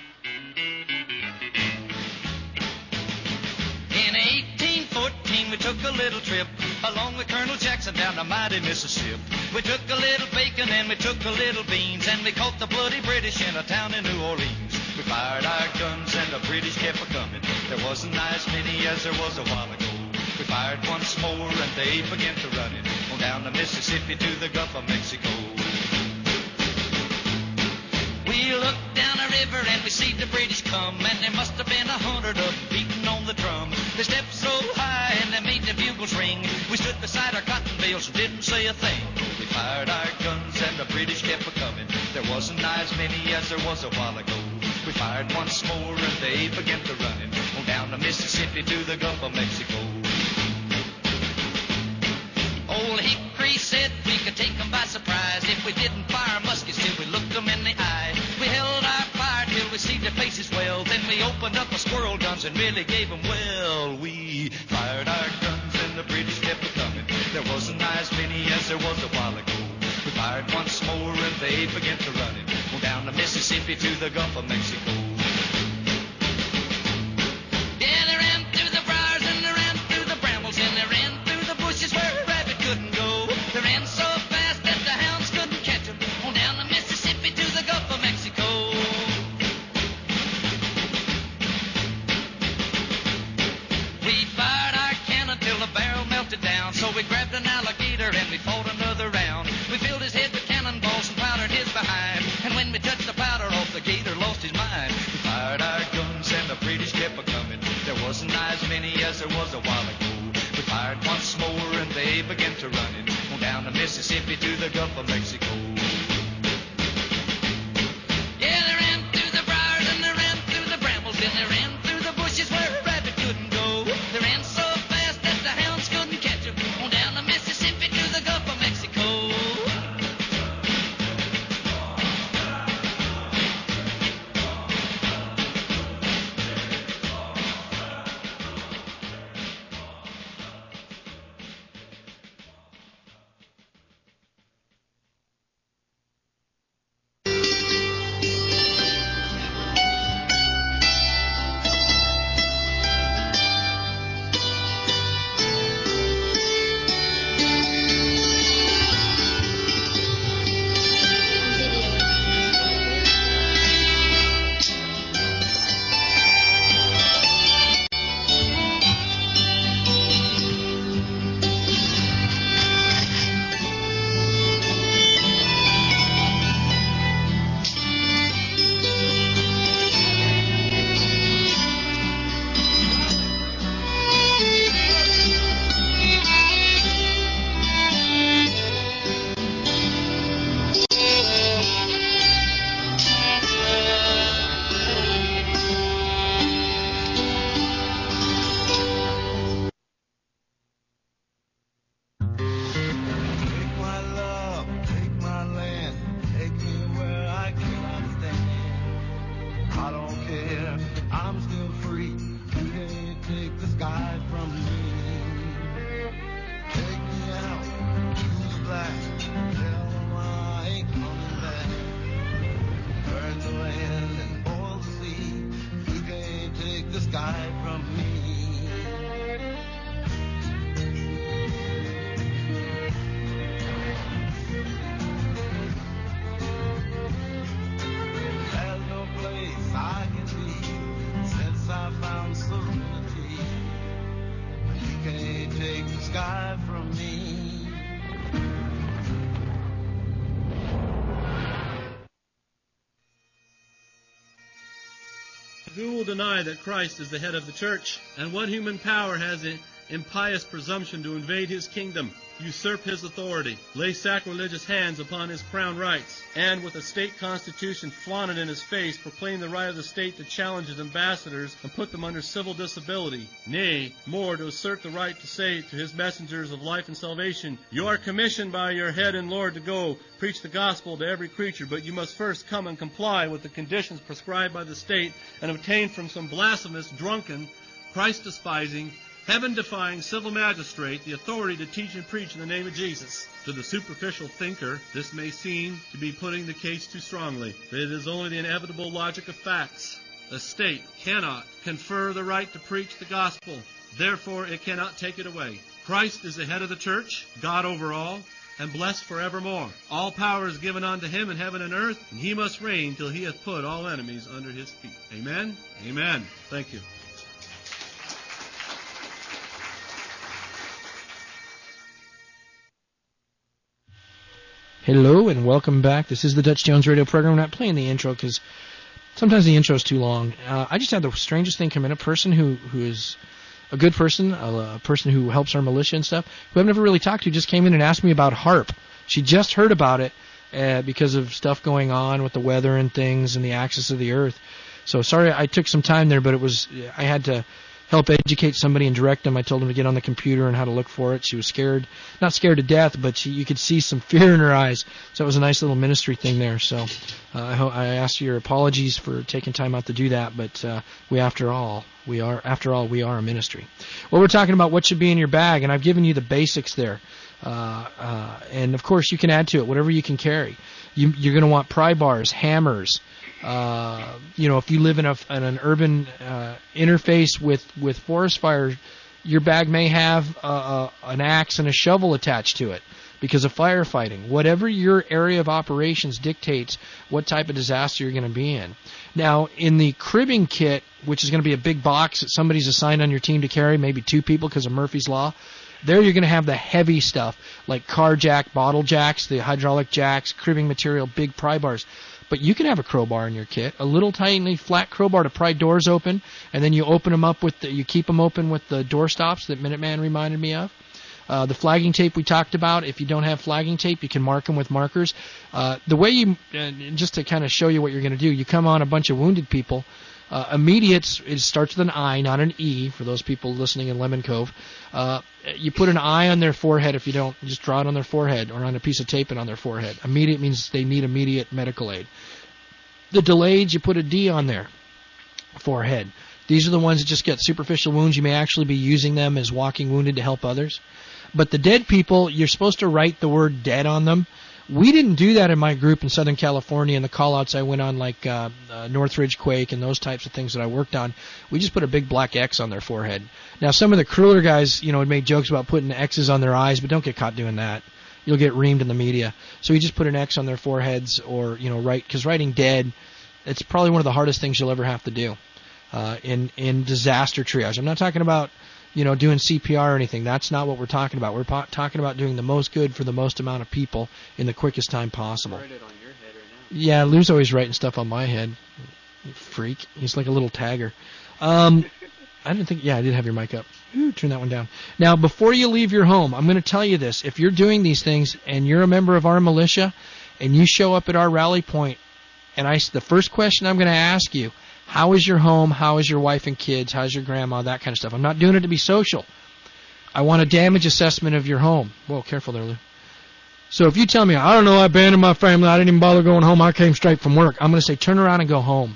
In eighteen fourteen, we took a little trip along with Colonel Jackson down the mighty Mississippi. We took a little bacon and we took a little beans, and we caught the bloody British in a town in New Orleans. We fired our guns and the British kept a-coming. There wasn't as many as there was a while ago. We fired once more and they began to run it on down the Mississippi to the Gulf of Mexico. We looked down the river and we see the British come, and there must have been a hundred of them beating on the drum. They stepped so high and they made the bugles ring. We stood beside our cotton bales and didn't say a thing. We fired our guns and the British kept a-coming. There wasn't as many as there was a while ago. We fired once more and they began to run it on down the Mississippi to the Gulf of Mexico. Oh, Old Hickory said we could take 'em by surprise if we didn't fire muskets till we looked 'em in the eye. We held our fire till we see their faces well. Then we opened up our squirrel guns and really gave 'em well. We fired our guns and the British kept coming. There wasn't as many as there was a while ago. We fired once more and they began to run it. On down the Mississippi to the Gulf of Mexico. Yeah, they ran through the briars and they ran through the brambles and they ran through the bushes where a rabbit couldn't go. They ran so fast that the hounds couldn't catch 'em. On down the Mississippi to the Gulf of Mexico. We fired our cannon till the barrel melted down. So we grabbed an alligator and we fought another round. We filled his head with cannonballs and powdered his behind. And when we touched the powder off, the gator lost his mind. We fired our guns and the British kept a-coming. There wasn't as many as there was a while ago. We fired once more and they began to run it. On down the Mississippi to the Gulf of Mexico. Yeah, they ran through the briars and they ran through the brambles and they ran through the bushes where a rabbit couldn't go. They ran so fast that the hounds couldn't catch 'em. On down the Mississippi to the Gulf of Mexico. Who will deny that Christ is the head of the church? And what human power has an impious presumption to invade his kingdom, usurp his authority, lay sacrilegious hands upon his crown rights, and with a state constitution flaunted in his face, proclaim the right of the state to challenge his ambassadors and put them under civil disability? Nay, more, to assert the right to say to his messengers of life and salvation, you are commissioned by your head and Lord to go preach the gospel to every creature, but you must first come and comply with the conditions prescribed by the state and obtain from some blasphemous, drunken, Christ-despising, heaven-defying civil magistrate the authority to teach and preach in the name of Jesus. To the superficial thinker, this may seem to be putting the case too strongly, but it is only the inevitable logic of facts. The state cannot confer the right to preach the gospel. Therefore, it cannot take it away. Christ is the head of the church, God over all, and blessed forevermore. All power is given unto him in heaven and earth, and he must reign till he hath put all enemies under his feet. Amen? Amen. Thank you. Hello and welcome back. This is the Dutch Jones Radio program. I'm not playing the intro because sometimes the intro is too long. Uh, I just had the strangest thing come in. A person who, who is a good person, a, a person who helps our militia and stuff, who I've never really talked to, just came in and asked me about HAARP. She just heard about it uh, because of stuff going on with the weather and things and the axis of the earth. So sorry I took some time there, but it was I had to help educate somebody and direct them. I told them to get on the computer and how to look for it. She was scared, not scared to death, but she, you could see some fear in her eyes. So it was a nice little ministry thing there. So uh, I, ho- I ask your apologies for taking time out to do that, but uh, we, after all, we are, after all, we are a ministry. Well, we're talking about what should be in your bag, and I've given you the basics there. Uh, uh, and of course, you can add to it whatever you can carry. You, you're going to want pry bars, hammers. Uh, you know, if you live in, a, in an urban uh, interface with, with forest fire, your bag may have uh, uh, an axe and a shovel attached to it because of firefighting. Whatever your area of operations dictates what type of disaster you're going to be in. Now, in the cribbing kit, which is going to be a big box that somebody's assigned on your team to carry, maybe two people because of Murphy's Law, there you're going to have the heavy stuff like car jack, bottle jacks, the hydraulic jacks, cribbing material, big pry bars. But you can have a crowbar in your kit, a little tiny flat crowbar to pry doors open, and then you open them up with the, you keep them open with the door stops that Minuteman reminded me of. Uh, the flagging tape we talked about, if you don't have flagging tape, you can mark them with markers. Uh, the way you, uh, just to kind of show you what you're going to do, you come on a bunch of wounded people. Uh, immediates, it starts with an I, not an E, for those people listening in Lemon Cove. Uh, you put an I on their forehead. If you don't, you just draw it on their forehead or on a piece of tape and on their forehead. Immediate means they need immediate medical aid. The delayed, you put a D on their forehead. These are the ones that just get superficial wounds. You may actually be using them as walking wounded to help others. But the dead people, you're supposed to write the word dead on them. We didn't do that in my group in Southern California, and the call-outs I went on, like uh, uh, Northridge Quake and those types of things that I worked on. We just put a big black X on their forehead. Now, some of the crueler guys, you know, had made jokes about putting X's on their eyes, but don't get caught doing that. You'll get reamed in the media. So you just put an X on their foreheads, or, you know, write, because writing dead, it's probably one of the hardest things you'll ever have to do uh, in, in disaster triage. I'm not talking about, you know, doing C P R or anything. That's not what we're talking about. We're po- talking about doing the most good for the most amount of people in the quickest time possible. Write it on your head right now. Yeah, Lou's always writing stuff on my head. Freak. He's like a little tagger. Um, I didn't think, yeah, I did have your mic up. Ooh, turn that one down. Now, before you leave your home, I'm going to tell you this. If you're doing these things and you're a member of our militia and you show up at our rally point, and I, the first question I'm going to ask you, how is your home? How is your wife and kids? How's your grandma? That kind of stuff. I'm not doing it to be social. I want a damage assessment of your home. Whoa, careful there, Lou. So if you tell me, I don't know, I abandoned my family, I didn't even bother going home, I came straight from work, I'm going to say, turn around and go home.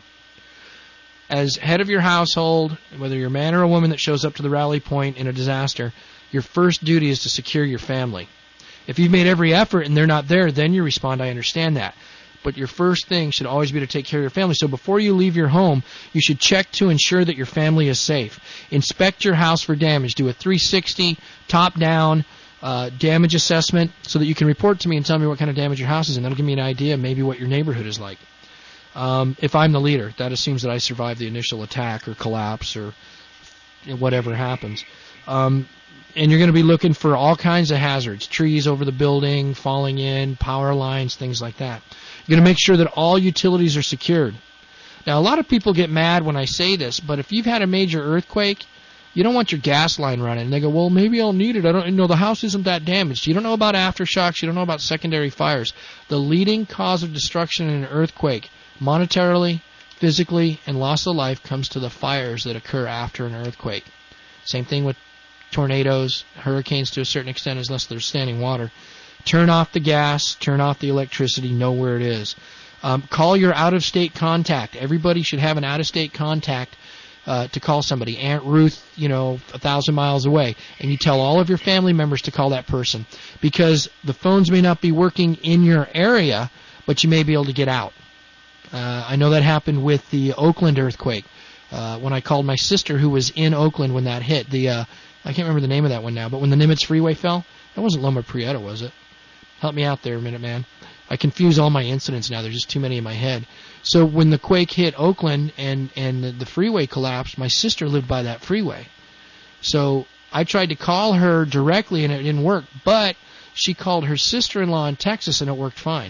As head of your household, whether you're a man or a woman that shows up to the rally point in a disaster, your first duty is to secure your family. If you've made every effort and they're not there, then you respond, I understand that. But your first thing should always be to take care of your family. So before you leave your home, you should check to ensure that your family is safe. Inspect your house for damage. Do a three sixty top-down uh, damage assessment so that you can report to me and tell me what kind of damage your house is, and that'll give me an idea of maybe what your neighborhood is like. Um, if I'm the leader, that assumes that I survived the initial attack or collapse or whatever happens. Um, and you're going to be looking for all kinds of hazards, trees over the building, falling in, power lines, things like that. You're going to make sure that all utilities are secured. Now, a lot of people get mad when I say this, but if you've had a major earthquake, you don't want your gas line running. And they go, well, maybe I'll need it. I don't you know the house isn't that damaged. You don't know about aftershocks. You don't know about secondary fires. The leading cause of destruction in an earthquake, monetarily, physically, and loss of life, comes to the fires that occur after an earthquake. Same thing with tornadoes, hurricanes to a certain extent, unless there's standing water. Turn off the gas, turn off the electricity, know where it is. Um, call your out-of-state contact. Everybody should have an out-of-state contact uh, to call somebody. Aunt Ruth, you know, a thousand miles away. And you tell all of your family members to call that person. Because the phones may not be working in your area, but you may be able to get out. Uh, I know that happened with the Oakland earthquake. Uh, when I called my sister who was in Oakland when that hit. The uh, I can't remember the name of that one now, but when the Nimitz Freeway fell, that wasn't Loma Prieta, was it? Help me out there, Minuteman. I confuse all my incidents now. There's just too many in my head. So when the quake hit Oakland and, and the, the freeway collapsed, my sister lived by that freeway. So I tried to call her directly and it didn't work, but she called her sister-in-law in Texas and it worked fine.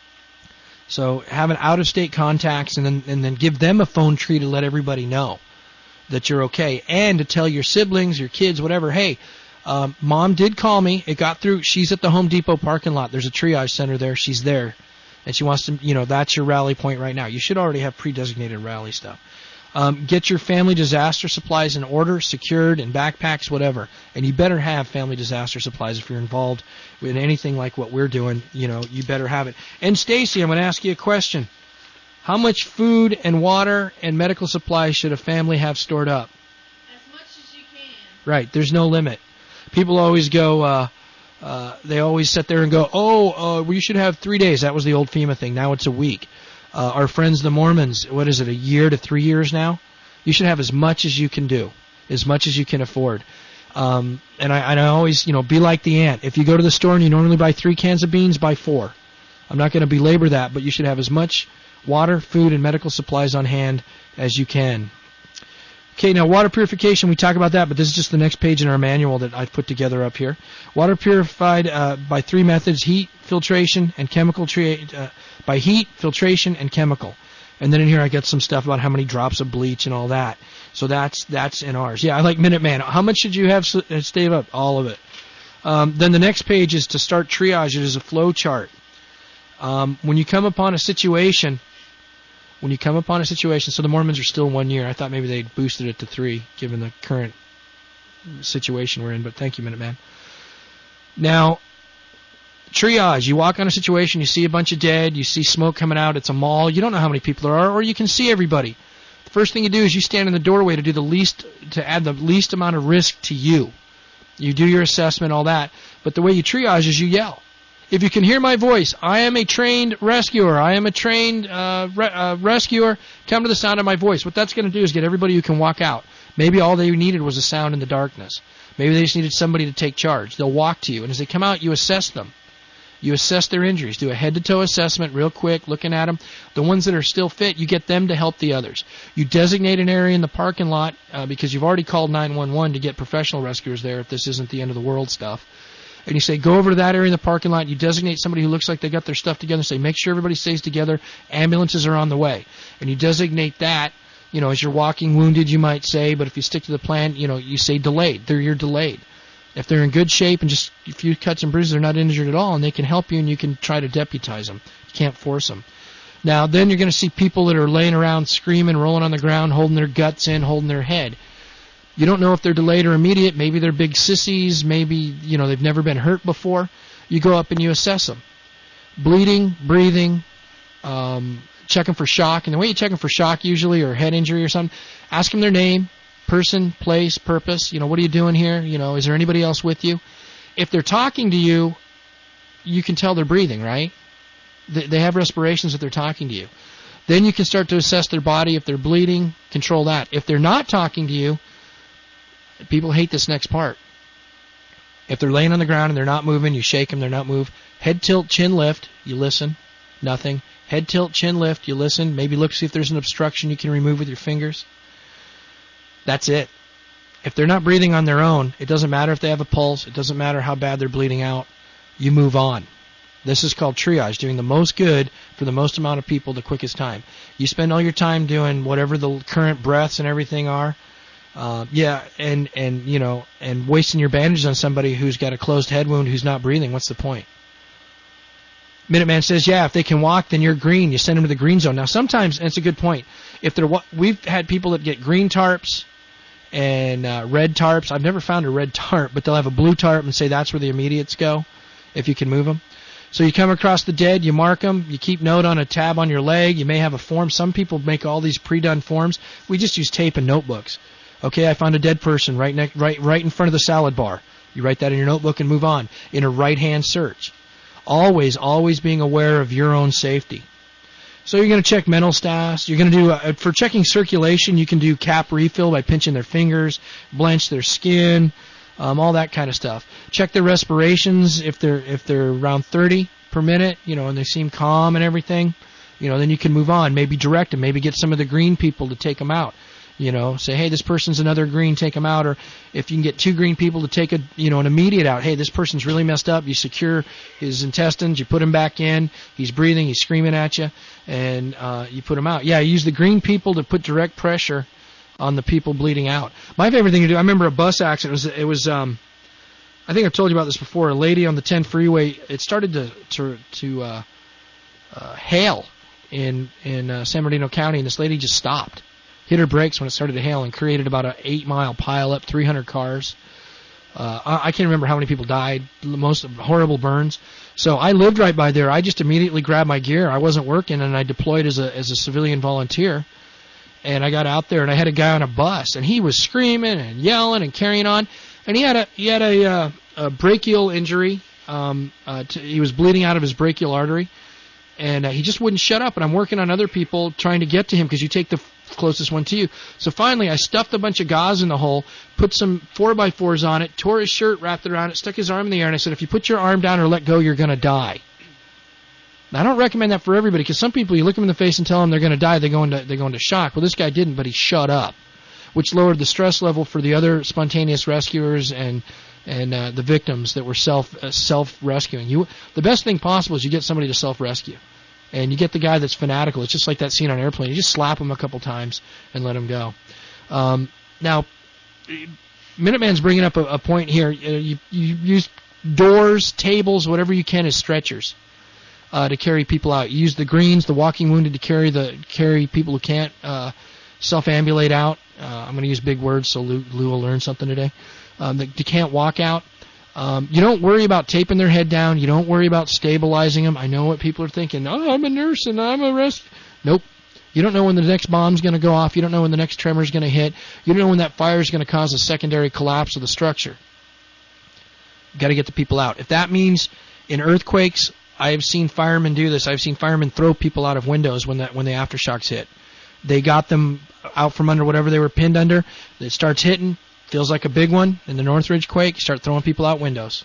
So having out-of-state contacts and then and then give them a phone tree to let everybody know that you're okay. And to tell your siblings, your kids, whatever, hey, Um, Mom did call me. It got through. She's at the Home Depot parking lot. There's a triage center there. She's there. And she wants to, you know, that's your rally point right now. You should already have pre-designated rally stuff. Um, get your family disaster supplies in order, secured, in backpacks, whatever. And you better have family disaster supplies if you're involved in anything like what we're doing. You know, you better have it. And Stacy, I'm going to ask you a question. How much food and water and medical supplies should a family have stored up? As much as you can. Right. There's no limit. People always go, uh, uh, they always sit there and go, oh, uh, well, you should have three days. That was the old FEMA thing. Now it's a week. Uh, our friends, the Mormons, what is it, a year to three years now? You should have as much as you can do, as much as you can afford. Um, and I, and I always, you know, be like the ant. If you go to the store and you normally buy three cans of beans, buy four. I'm not going to belabor that, but you should have as much water, food, and medical supplies on hand as you can. Okay, now water purification, we talk about that, but this is just the next page in our manual that I've put together up here. Water purified uh, by three methods, heat, filtration, and chemical treat, uh, by heat, filtration, and chemical. And then in here I got some stuff about how many drops of bleach and all that. So that's that's in ours. Yeah, I like Minuteman. How much should you have stayed up? All of it. Um, then the next page is to start triage. It is a flow chart. Um, when you come upon a situation... When you come upon a situation, so the Mormons are still one year. I thought maybe they'd boosted it to three, given the current situation we're in, but thank you, Minuteman. Now, triage. You walk on a situation, you see a bunch of dead, you see smoke coming out, it's a mall, you don't know how many people there are, or you can see everybody. The first thing you do is you stand in the doorway to do the least, to add the least amount of risk to you. You do your assessment, all that, but the way you triage is you yell. If you can hear my voice, I am a trained rescuer. I am a trained uh, re- uh, rescuer. Come to the sound of my voice. What that's going to do is get everybody who can walk out. Maybe all they needed was a sound in the darkness. Maybe they just needed somebody to take charge. They'll walk to you, and as they come out, you assess them. You assess their injuries. Do a head-to-toe assessment real quick, looking at them. The ones that are still fit, you get them to help the others. You designate an area in the parking lot uh, because you've already called nine one one to get professional rescuers there if this isn't the end of the world stuff. And you say, go over to that area in the parking lot. You designate somebody who looks like they got their stuff together. Say, make sure everybody stays together. Ambulances are on the way. And you designate that, you know, as you're walking wounded, you might say. But if you stick to the plan, you know, you say delayed. They're you're delayed. If they're in good shape and just a few cuts and bruises, they're not injured at all, and they can help you, and you can try to deputize them. You can't force them. Now, then you're going to see people that are laying around screaming, rolling on the ground, holding their guts in, holding their head. You don't know if they're delayed or immediate. Maybe they're big sissies. Maybe, you know, they've never been hurt before. You go up and you assess them. Bleeding, breathing, um, checking for shock. And the way you check them for shock usually, or head injury or something, ask them their name, person, place, purpose. You know, what are you doing here? You know, is there anybody else with you? If they're talking to you, you can tell they're breathing, right? They, they have respirations if they're talking to you. Then you can start to assess their body. If they're bleeding, control that. If they're not talking to you, people hate this next part. If they're laying on the ground and they're not moving, you shake them, they're not moving. Head tilt, chin lift, you listen, nothing. Head tilt, chin lift, you listen. Maybe look, see if there's an obstruction you can remove with your fingers. That's it. If they're not breathing on their own, it doesn't matter if they have a pulse. It doesn't matter how bad they're bleeding out. You move on. This is called triage, doing the most good for the most amount of people the quickest time. You spend all your time doing whatever the current breaths and everything are. Uh, yeah, and, and, you know, and wasting your bandages on somebody who's got a closed head wound who's not breathing, what's the point? Minuteman says, yeah, if they can walk, then you're green. You send them to the green zone. Now, sometimes, and it's a good point, if they're, we've had people that get green tarps and uh, red tarps. I've never found a red tarp, but they'll have a blue tarp and say that's where the immediates go, if you can move them. So you come across the dead, you mark them, you keep note on a tab on your leg, you may have a form. Some people make all these pre-done forms. We just use tape and notebooks. Okay, I found a dead person right, ne- right, right in front of the salad bar. You write that in your notebook and move on in a right-hand search. Always, always being aware of your own safety. So you're going to check mental status. You're going to do, uh, for checking circulation, you can do cap refill by pinching their fingers, blanch their skin, um, all that kind of stuff. Check their respirations if they're if they're around thirty per minute, you know, and they seem calm and everything. You know, then you can move on. Maybe direct them. Maybe get some of the green people to take them out. You know, say, hey, this person's another green, take them out. Or if you can get two green people to take a, you know, an immediate out. Hey, this person's really messed up. You secure his intestines. You put him back in. He's breathing. He's screaming at you, and uh, you put him out. Yeah, use the green people to put direct pressure on the people bleeding out. My favorite thing to do. I remember a bus accident. It was, it was um, I think I've told you about this before. A lady on the ten freeway. It started to to to uh, uh, hail in in uh, San Bernardino County, and this lady just stopped. hit her brakes when it started to hail and created about an eight-mile pileup, three hundred cars. Uh, I, I can't remember how many people died, most horrible burns. So I lived right by there. I just immediately grabbed my gear. I wasn't working, and I deployed as a as a civilian volunteer. And I got out there, and I had a guy on a bus, and he was screaming and yelling and carrying on. And he had a he had a, uh, a brachial injury. Um, uh, to, he was bleeding out of his brachial artery, and uh, he just wouldn't shut up. And I'm working on other people trying to get to him because you take the closest one to you. So finally, I stuffed a bunch of gauze in the hole, put some four by fours on it, tore his shirt, wrapped it around it, stuck his arm in the air, and I said, if you put your arm down or let go, you're going to die. Now, I don't recommend that for everybody because some people, you look them in the face and tell them they're going to die, they go into they go into shock. Well, this guy didn't, but he shut up, which lowered the stress level for the other spontaneous rescuers and and uh, the victims that were self uh, self rescuing. You, the best thing possible is you get somebody to self rescue. And you get the guy that's fanatical. It's just like that scene on Airplane. You just slap him a couple times and let him go. Um, now, Minuteman's bringing up a, a point here. You, you use doors, tables, whatever you can as stretchers uh, to carry people out. You use the greens, the walking wounded to carry the carry people who can't uh, self-ambulate out. Uh, I'm going to use big words so Lou, Lou will learn something today. Um, that you can't walk out. Um, you don't worry about taping their head down. You don't worry about stabilizing them. I know what people are thinking. Oh, I'm a nurse and I'm a rest. Nope. You don't know when the next bomb's going to go off. You don't know when the next tremor's going to hit. You don't know when that fire's going to cause a secondary collapse of the structure. You've got to get the people out. If that means in earthquakes, I have seen firemen do this. I've seen firemen throw people out of windows when that when the aftershocks hit. They got them out from under whatever they were pinned under. It starts hitting. Feels like a big one in the Northridge quake. You start throwing people out windows.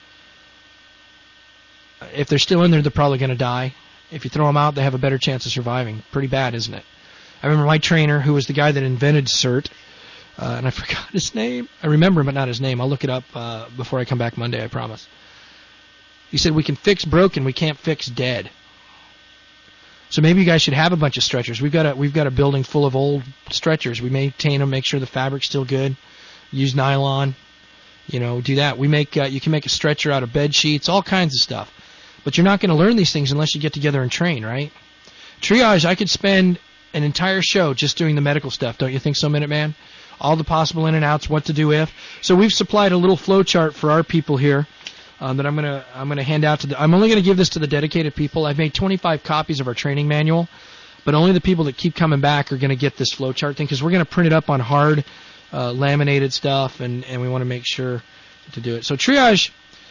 If they're still in there, they're probably going to die. If you throw them out, they have a better chance of surviving. Pretty bad, isn't it? I remember my trainer, who was the guy that invented CERT, uh, and I forgot his name. I remember him, but not his name. I'll look it up uh, before I come back Monday, I promise. He said, we can fix broken, we can't fix dead. So maybe you guys should have a bunch of stretchers. We've got a, we've got a building full of old stretchers. We maintain them, make sure the fabric's still good. Use nylon, you know, do that. We make uh, you can make a stretcher out of bed sheets, all kinds of stuff. But you're not going to learn these things unless you get together and train, right? Triage, I could spend an entire show just doing the medical stuff. Don't you think so, Minuteman? All the possible in and outs, what to do if. So we've supplied a little flow chart for our people here um, that I'm gonna I'm gonna hand out to the. I'm only gonna give this to the dedicated people. I've made twenty-five copies of our training manual, but only the people that keep coming back are gonna get this flow chart thing because we're gonna print it up on hard. Uh, laminated stuff, and, and we want to make sure to do it. So triage,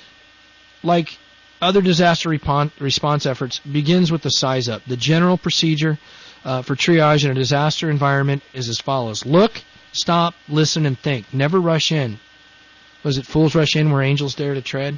like other disaster repon- response efforts, begins with the size up. The general procedure uh, for triage in a disaster environment is as follows. Look, stop, listen, and think. Never rush in. Was it fools rush in where angels dare to tread?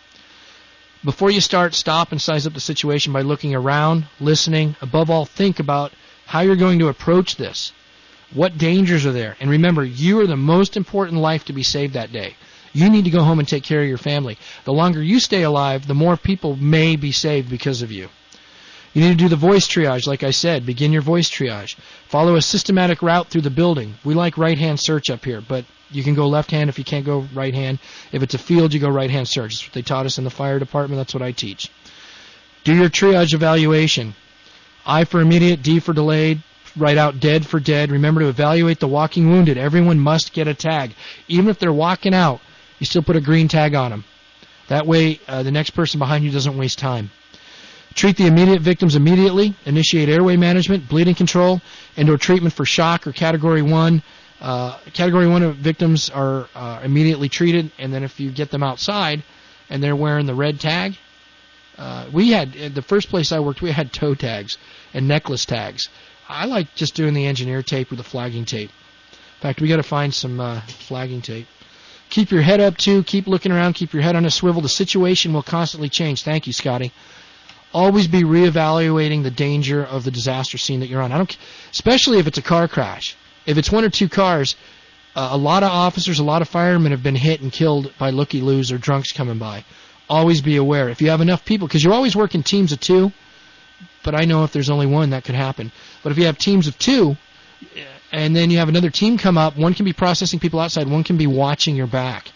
Before you start, stop and size up the situation by looking around, listening. Above all, think about how you're going to approach this. What dangers are there? And remember, you are the most important life to be saved that day. You need to go home and take care of your family. The longer you stay alive, the more people may be saved because of you. You need to do the voice triage, like I said. Begin your voice triage. Follow a systematic route through the building. We like right-hand search up here, but you can go left-hand if you can't go right-hand. If it's a field, you go right-hand search. That's what they taught us in the fire department. That's what I teach. Do your triage evaluation. I for immediate, D for delayed. Write out dead for dead. Remember to evaluate the walking wounded. Everyone must get a tag. Even if they're walking out, you still put a green tag on them. That way, uh, the next person behind you doesn't waste time. Treat the immediate victims immediately. Initiate airway management, bleeding control, and/or treatment for shock or Category one. Uh, category one victims are uh, immediately treated, and then if you get them outside and they're wearing the red tag, uh, we had, at the first place I worked, we had toe tags and necklace tags. I like just doing the engineer tape or the flagging tape. In fact, we got to find some uh, flagging tape. Keep your head up, too. Keep looking around. Keep your head on a swivel. The situation will constantly change. Thank you, Scotty. Always be reevaluating the danger of the disaster scene that you're on. I don't, especially if it's a car crash. If it's one or two cars, uh, a lot of officers, a lot of firemen have been hit and killed by looky-loos or drunks coming by. Always be aware. If you have enough people, because you always work in teams of two, but I know if there's only one, that could happen. But if you have teams of two, and then you have another team come up, one can be processing people outside, one can be watching your back.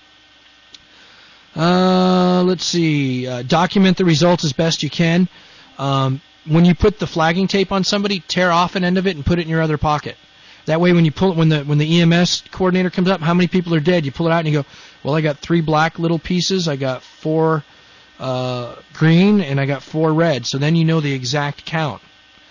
Uh, let's see. Uh, document the results as best you can. Um, when you put the flagging tape on somebody, tear off an end of it and put it in your other pocket. That way, when you pull it, when the when the E M S coordinator comes up, how many people are dead? You pull it out and you go, well, I got three black little pieces, I got four uh, green, and I got four red. So then you know the exact count.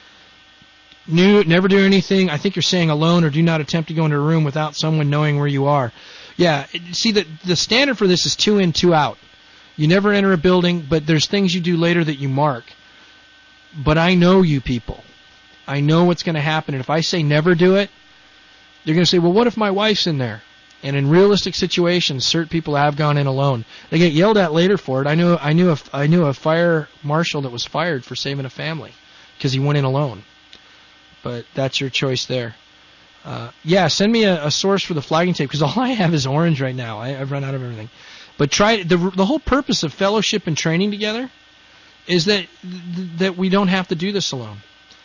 New, never do anything. I think you're saying alone, or do not attempt to go into a room without someone knowing where you are. Yeah, see, the the standard for this is two in, two out. You never enter a building, but there's things you do later that you mark. But I know you people. I know what's going to happen, and if I say never do it, they're going to say, well, what if my wife's in there? And in realistic situations, certain people have gone in alone. They get yelled at later for it. I knew I knew a, I knew a fire marshal that was fired for saving a family because he went in alone. But that's your choice there. Uh, yeah, send me a, a source for the flagging tape because all I have is orange right now. I, I've run out of everything. But try the the whole purpose of fellowship and training together is that that we don't have to do this alone.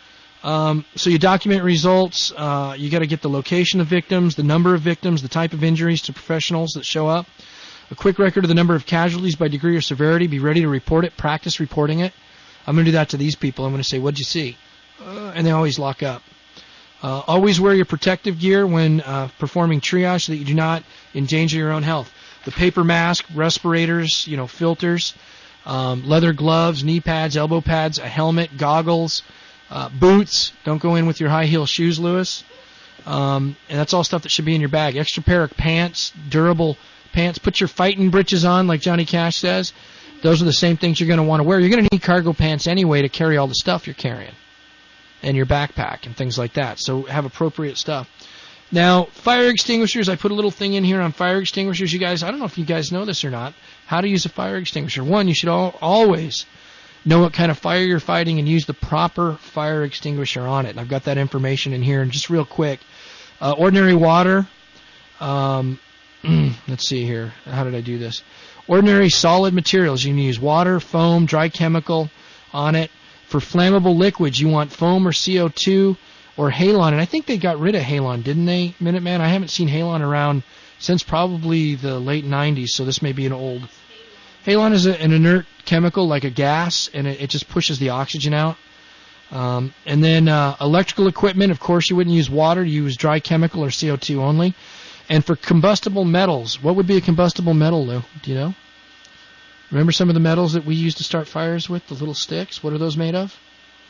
Um, so you document results. Uh, you got to get the location of victims, the number of victims, the type of injuries to professionals that show up, a quick record of the number of casualties by degree or severity. Be ready to report it. Practice reporting it. I'm going to do that to these people. I'm going to say, "What'd you see?" Uh, and they always lock up. Uh, always wear your protective gear when uh, performing triage so that you do not endanger your own health. The paper mask, respirators, you know, filters, um, leather gloves, knee pads, elbow pads, a helmet, goggles. Uh, boots, don't go in with your high heel shoes, Lewis. Um, and that's all stuff that should be in your bag. Extra pair of pants, durable pants. Put your fighting britches on, like Johnny Cash says. Those are the same things you're going to want to wear. You're going to need cargo pants anyway to carry all the stuff you're carrying. And your backpack and things like that. So have appropriate stuff. Now, fire extinguishers, I put a little thing in here on fire extinguishers. You guys, I don't know if you guys know this or not, how to use a fire extinguisher. One, you should all, always know what kind of fire you're fighting and use the proper fire extinguisher on it. And I've got that information in here. And just real quick, uh, ordinary water. Um, let's see here. How did I do this? Ordinary solid materials. You can use water, foam, dry chemical on it. For flammable liquids, you want foam or C O two or halon. And I think they got rid of halon, didn't they, Minuteman? I haven't seen halon around since probably the late nineties, so this may be an old. Halon is a, an inert chemical, like a gas, and it, it just pushes the oxygen out. Um, and then uh, electrical equipment, of course, you wouldn't use water. You use dry chemical or C O two only. And for combustible metals, what would be a combustible metal, Lou? Do you know? Remember some of the metals that we used to start fires with, the little sticks? What are those made of?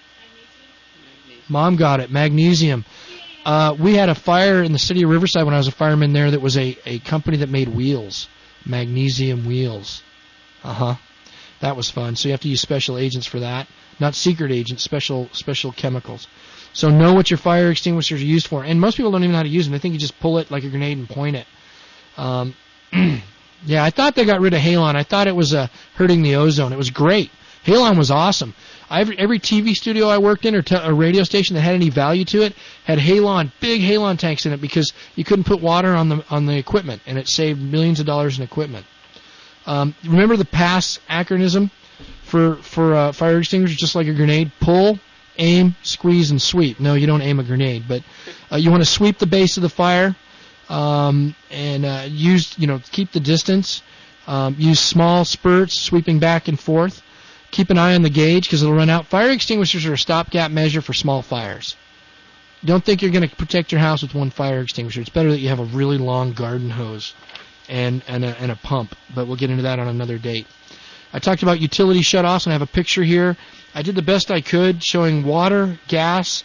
Magnesium. Mom got it, magnesium. Uh, we had a fire in the city of Riverside when I was a fireman there that was a, a company that made wheels, magnesium wheels. Uh-huh. That was fun. So you have to use special agents for that. Not secret agents, special special chemicals. So know what your fire extinguishers are used for. And most people don't even know how to use them. They think you just pull it like a grenade and point it. Um, yeah, I thought they got rid of halon. I thought it was uh, hurting the ozone. It was great. Halon was awesome. Every, every T V studio I worked in or te- a radio station that had any value to it had halon, big halon tanks in it because you couldn't put water on the on the equipment, and it saved millions of dollars in equipment. Um, remember the PASS acronym for for uh, fire extinguisher, just like a grenade? Pull, aim, squeeze, and sweep. No, you don't aim a grenade, but uh, you want to sweep the base of the fire um, and uh, use, you know, keep the distance. Um, use small spurts, sweeping back and forth. Keep an eye on the gauge because it'll run out. Fire extinguishers are a stopgap measure for small fires. Don't think you're going to protect your house with one fire extinguisher. It's better that you have a really long garden hose and and a, and a pump, but we'll get into that on another date. I talked about utility shutoffs, and I have a picture here. I did the best I could showing water, gas.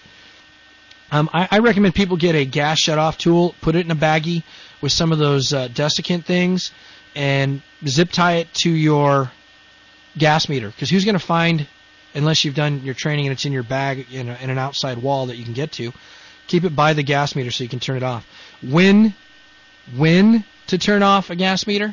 Um, I, I recommend people get a gas shutoff tool, put it in a baggie with some of those uh, desiccant things, and zip tie it to your gas meter. Because who's going to find, unless you've done your training and it's in your bag in, a, in an outside wall that you can get to, keep it by the gas meter so you can turn it off. When, when to turn off a gas meter?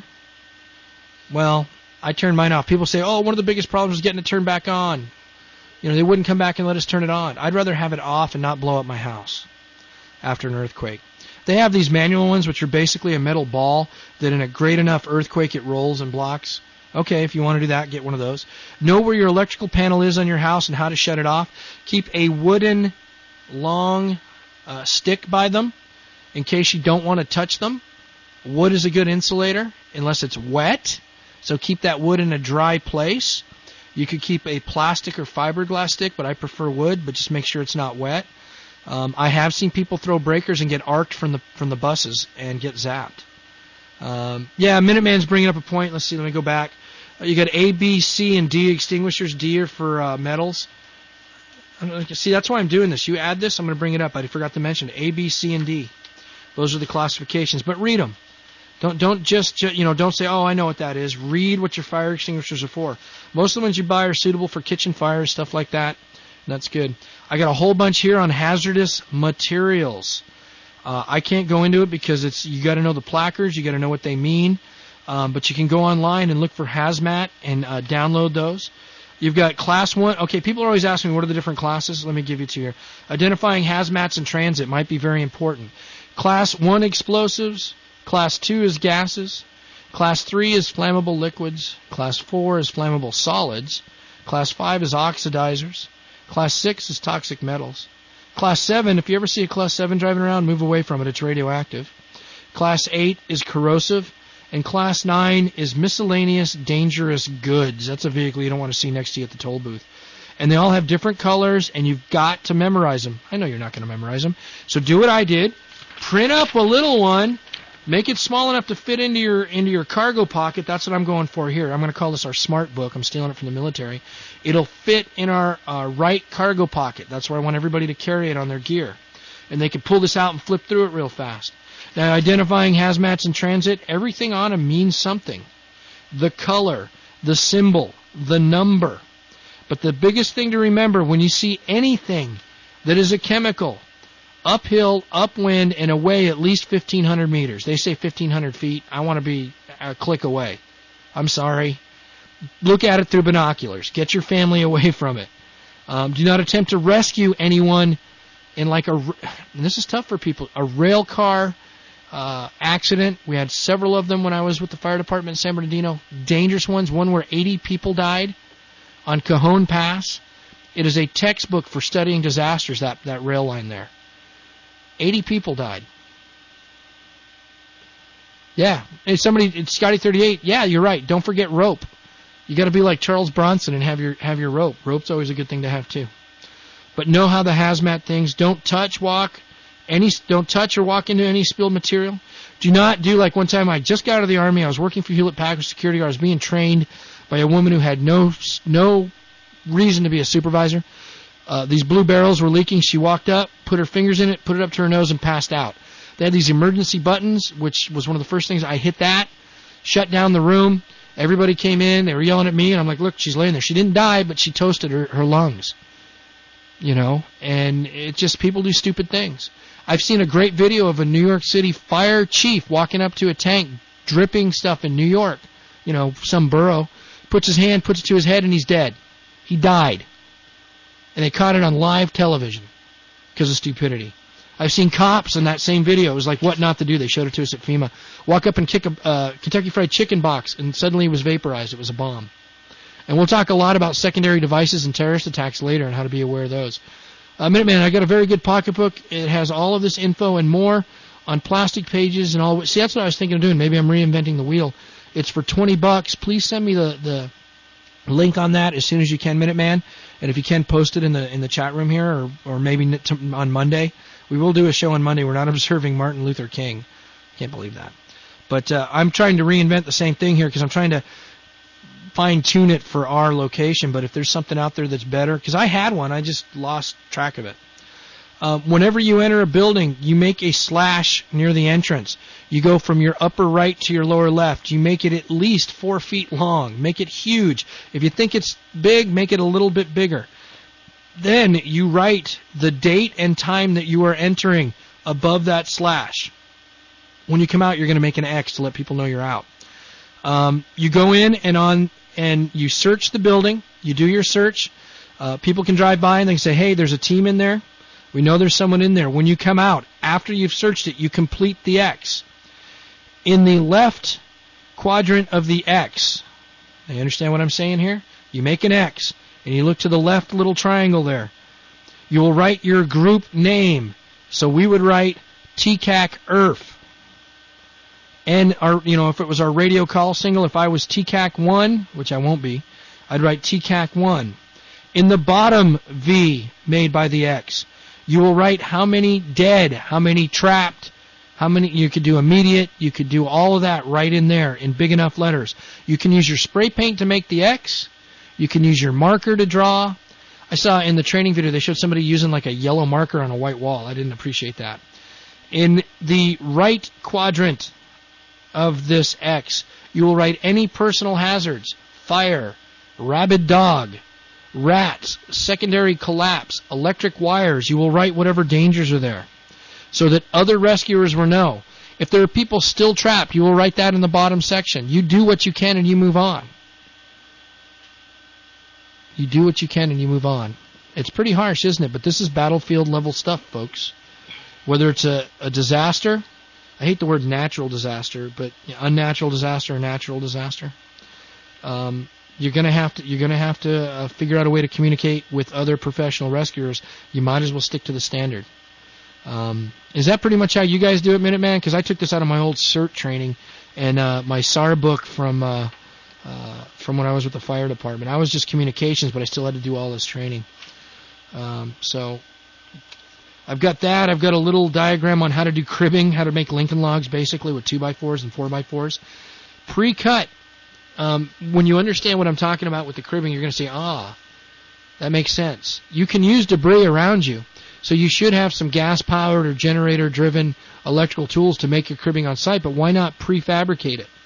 Well, I turned mine off. People say, oh, one of the biggest problems is getting it turned back on. You know, they wouldn't come back and let us turn it on. I'd rather have it off and not blow up my house after an earthquake. They have these manual ones, which are basically a metal ball that in a great enough earthquake it rolls and blocks. Okay, if you want to do that, get one of those. Know where your electrical panel is on your house and how to shut it off. Keep a wooden long uh, stick by them in case you don't want to touch them. Wood is a good insulator unless it's wet, so keep that wood in a dry place. You could keep a plastic or fiberglass stick, but I prefer wood, but just make sure it's not wet. Um, I have seen people throw breakers and get arced from the from the buses and get zapped. Um, yeah, Minuteman's bringing up a point. Let's see. Let me go back. Uh, you got A, B, C, and D extinguishers. D are for uh, metals. See, that's why I'm doing this. You add this, I'm going to bring it up. I forgot to mention A, B, C, and D. Those are the classifications. But read them. Don't don't just, you know, don't say, oh, I know what that is. Read what your fire extinguishers are for. Most of the ones you buy are suitable for kitchen fires, stuff like that. That's good. I got a whole bunch here on hazardous materials. Uh, I can't go into it because it's you got to know the placards. You got to know what they mean. Um, but you can go online and look for hazmat and uh, download those. You've got class one. Okay, people are always asking me what are the different classes. Let me give you two here. Identifying hazmats in transit might be very important. Class one explosives. Class two is gases. Class three is flammable liquids. Class four is flammable solids. Class five is oxidizers. Class six is toxic metals. Class seven, if you ever see a Class seven driving around, move away from it. It's radioactive. Class eight is corrosive. And Class nine is miscellaneous dangerous goods. That's a vehicle you don't want to see next to you at the toll booth. And they all have different colors, and you've got to memorize them. I know you're not going to memorize them. So do what I did. Print up a little one. Make it small enough to fit into your into your cargo pocket. That's what I'm going for here. I'm going to call this our smart book. I'm stealing it from the military. It'll fit in our uh, right cargo pocket. That's where I want everybody to carry it on their gear. And they can pull this out and flip through it real fast. Now, identifying hazmats in transit, everything on them means something. The color, the symbol, the number. But the biggest thing to remember when you see anything that is a chemical, uphill, upwind, and away at least fifteen hundred meters. They say fifteen hundred feet. I want to be a click away. I'm sorry. Look at it through binoculars. Get your family away from it. Um, do not attempt to rescue anyone in like a, and this is tough for people, a rail car uh, accident. We had several of them when I was with the fire department in San Bernardino. Dangerous ones. One where eighty people died on Cajon Pass. It is a textbook for studying disasters, that, that rail line there. eighty people died. Yeah. Hey, somebody, it's Scotty thirty-eight. Yeah, you're right. Don't forget rope. You got to be like Charles Bronson and have your have your rope. Rope's always a good thing to have too. But know how the hazmat things. Don't touch, walk, any. Don't touch or walk into any spilled material. Do not do like one time. I just got out of the Army. I was working for Hewlett Packard Security Guard. I was being trained by a woman who had no no reason to be a supervisor. Uh, these blue barrels were leaking. She walked up, put her fingers in it, put it up to her nose, and passed out. They had these emergency buttons, which was one of the first things. I hit that, shut down the room. Everybody came in. They were yelling at me, and I'm like, look, she's laying there. She didn't die, but she toasted her, her lungs. You know, and it just, people do stupid things. I've seen a great video of a New York City fire chief walking up to a tank, dripping stuff in New York, you know, some borough, puts his hand, puts it to his head, and he's dead. He died. And they caught it on live television because of stupidity. I've seen cops in that same video. It was like what not to do. They showed it to us at FEMA. Walk up and kick a uh, Kentucky Fried Chicken box, and suddenly it was vaporized. It was a bomb. And we'll talk a lot about secondary devices and terrorist attacks later and how to be aware of those. Uh, Minuteman, I got a very good pocketbook. It has all of this info and more on plastic pages and all. See, that's what I was thinking of doing. Maybe I'm reinventing the wheel. It's for twenty bucks. Please send me the, the link on that as soon as you can, Minuteman. And if you can, post it in the in the chat room here, or, or maybe on Monday. We will do a show on Monday. We're not observing Martin Luther King. Can't believe that. But uh, I'm trying to reinvent the same thing here because I'm trying to fine-tune it for our location. But if there's something out there that's better, because I had one, I just lost track of it. Uh, whenever you enter a building, you make a slash near the entrance. You go from your upper right to your lower left. You make it at least four feet long. Make it huge. If you think it's big, make it a little bit bigger. Then you write the date and time that you are entering above that slash. When you come out, you're going to make an X to let people know you're out. Um, you go in and on and you search the building. You do your search. Uh, people can drive by and they can say, hey, there's a team in there. We know there's someone in there. When you come out, after you've searched it, you complete the X. In the left quadrant of the X, you understand what I'm saying here? You make an X. And you look to the left little triangle there. You will write your group name. So we would write T C A C I R F. And our, you know, if it was our radio call single, if I was T C A C one, which I won't be, I'd write T C A C one. In the bottom V made by the X, You will write how many dead, how many trapped, how many. You could do immediate. You could do all of that right in there in big enough letters. You can use your spray paint to make the X. You can use your marker to draw. I saw in the training video they showed somebody using like a yellow marker on a white wall. I didn't appreciate that. In the right quadrant of this X, you will write any personal hazards: fire, rabid dog, rats, secondary collapse, electric wires. You will write whatever dangers are there so that other rescuers will know. If there are people still trapped, you will write that in the bottom section. You do what you can and you move on. You do what you can and you move on. It's pretty harsh, isn't it? But this is battlefield level stuff, folks. Whether it's a, a disaster, I hate the word natural disaster, but you know, unnatural disaster or natural disaster. Um, you're gonna have to you're gonna have to uh, figure out a way to communicate with other professional rescuers. You might as well stick to the standard. Um, is that pretty much how you guys do it, Minuteman? Because I took this out of my old CERT training and uh, my S A R book from uh, uh, from when I was with the fire department. I was just communications, but I still had to do all this training. Um, so. I've got that. I've got a little diagram on how to do cribbing, how to make Lincoln logs, basically, with two by fours and four by fours. Pre-cut. Um, when you understand what I'm talking about with the cribbing, you're going to say, ah, that makes sense. You can use debris around you, so you should have some gas-powered or generator-driven electrical tools to make your cribbing on site, but why not prefabricate it?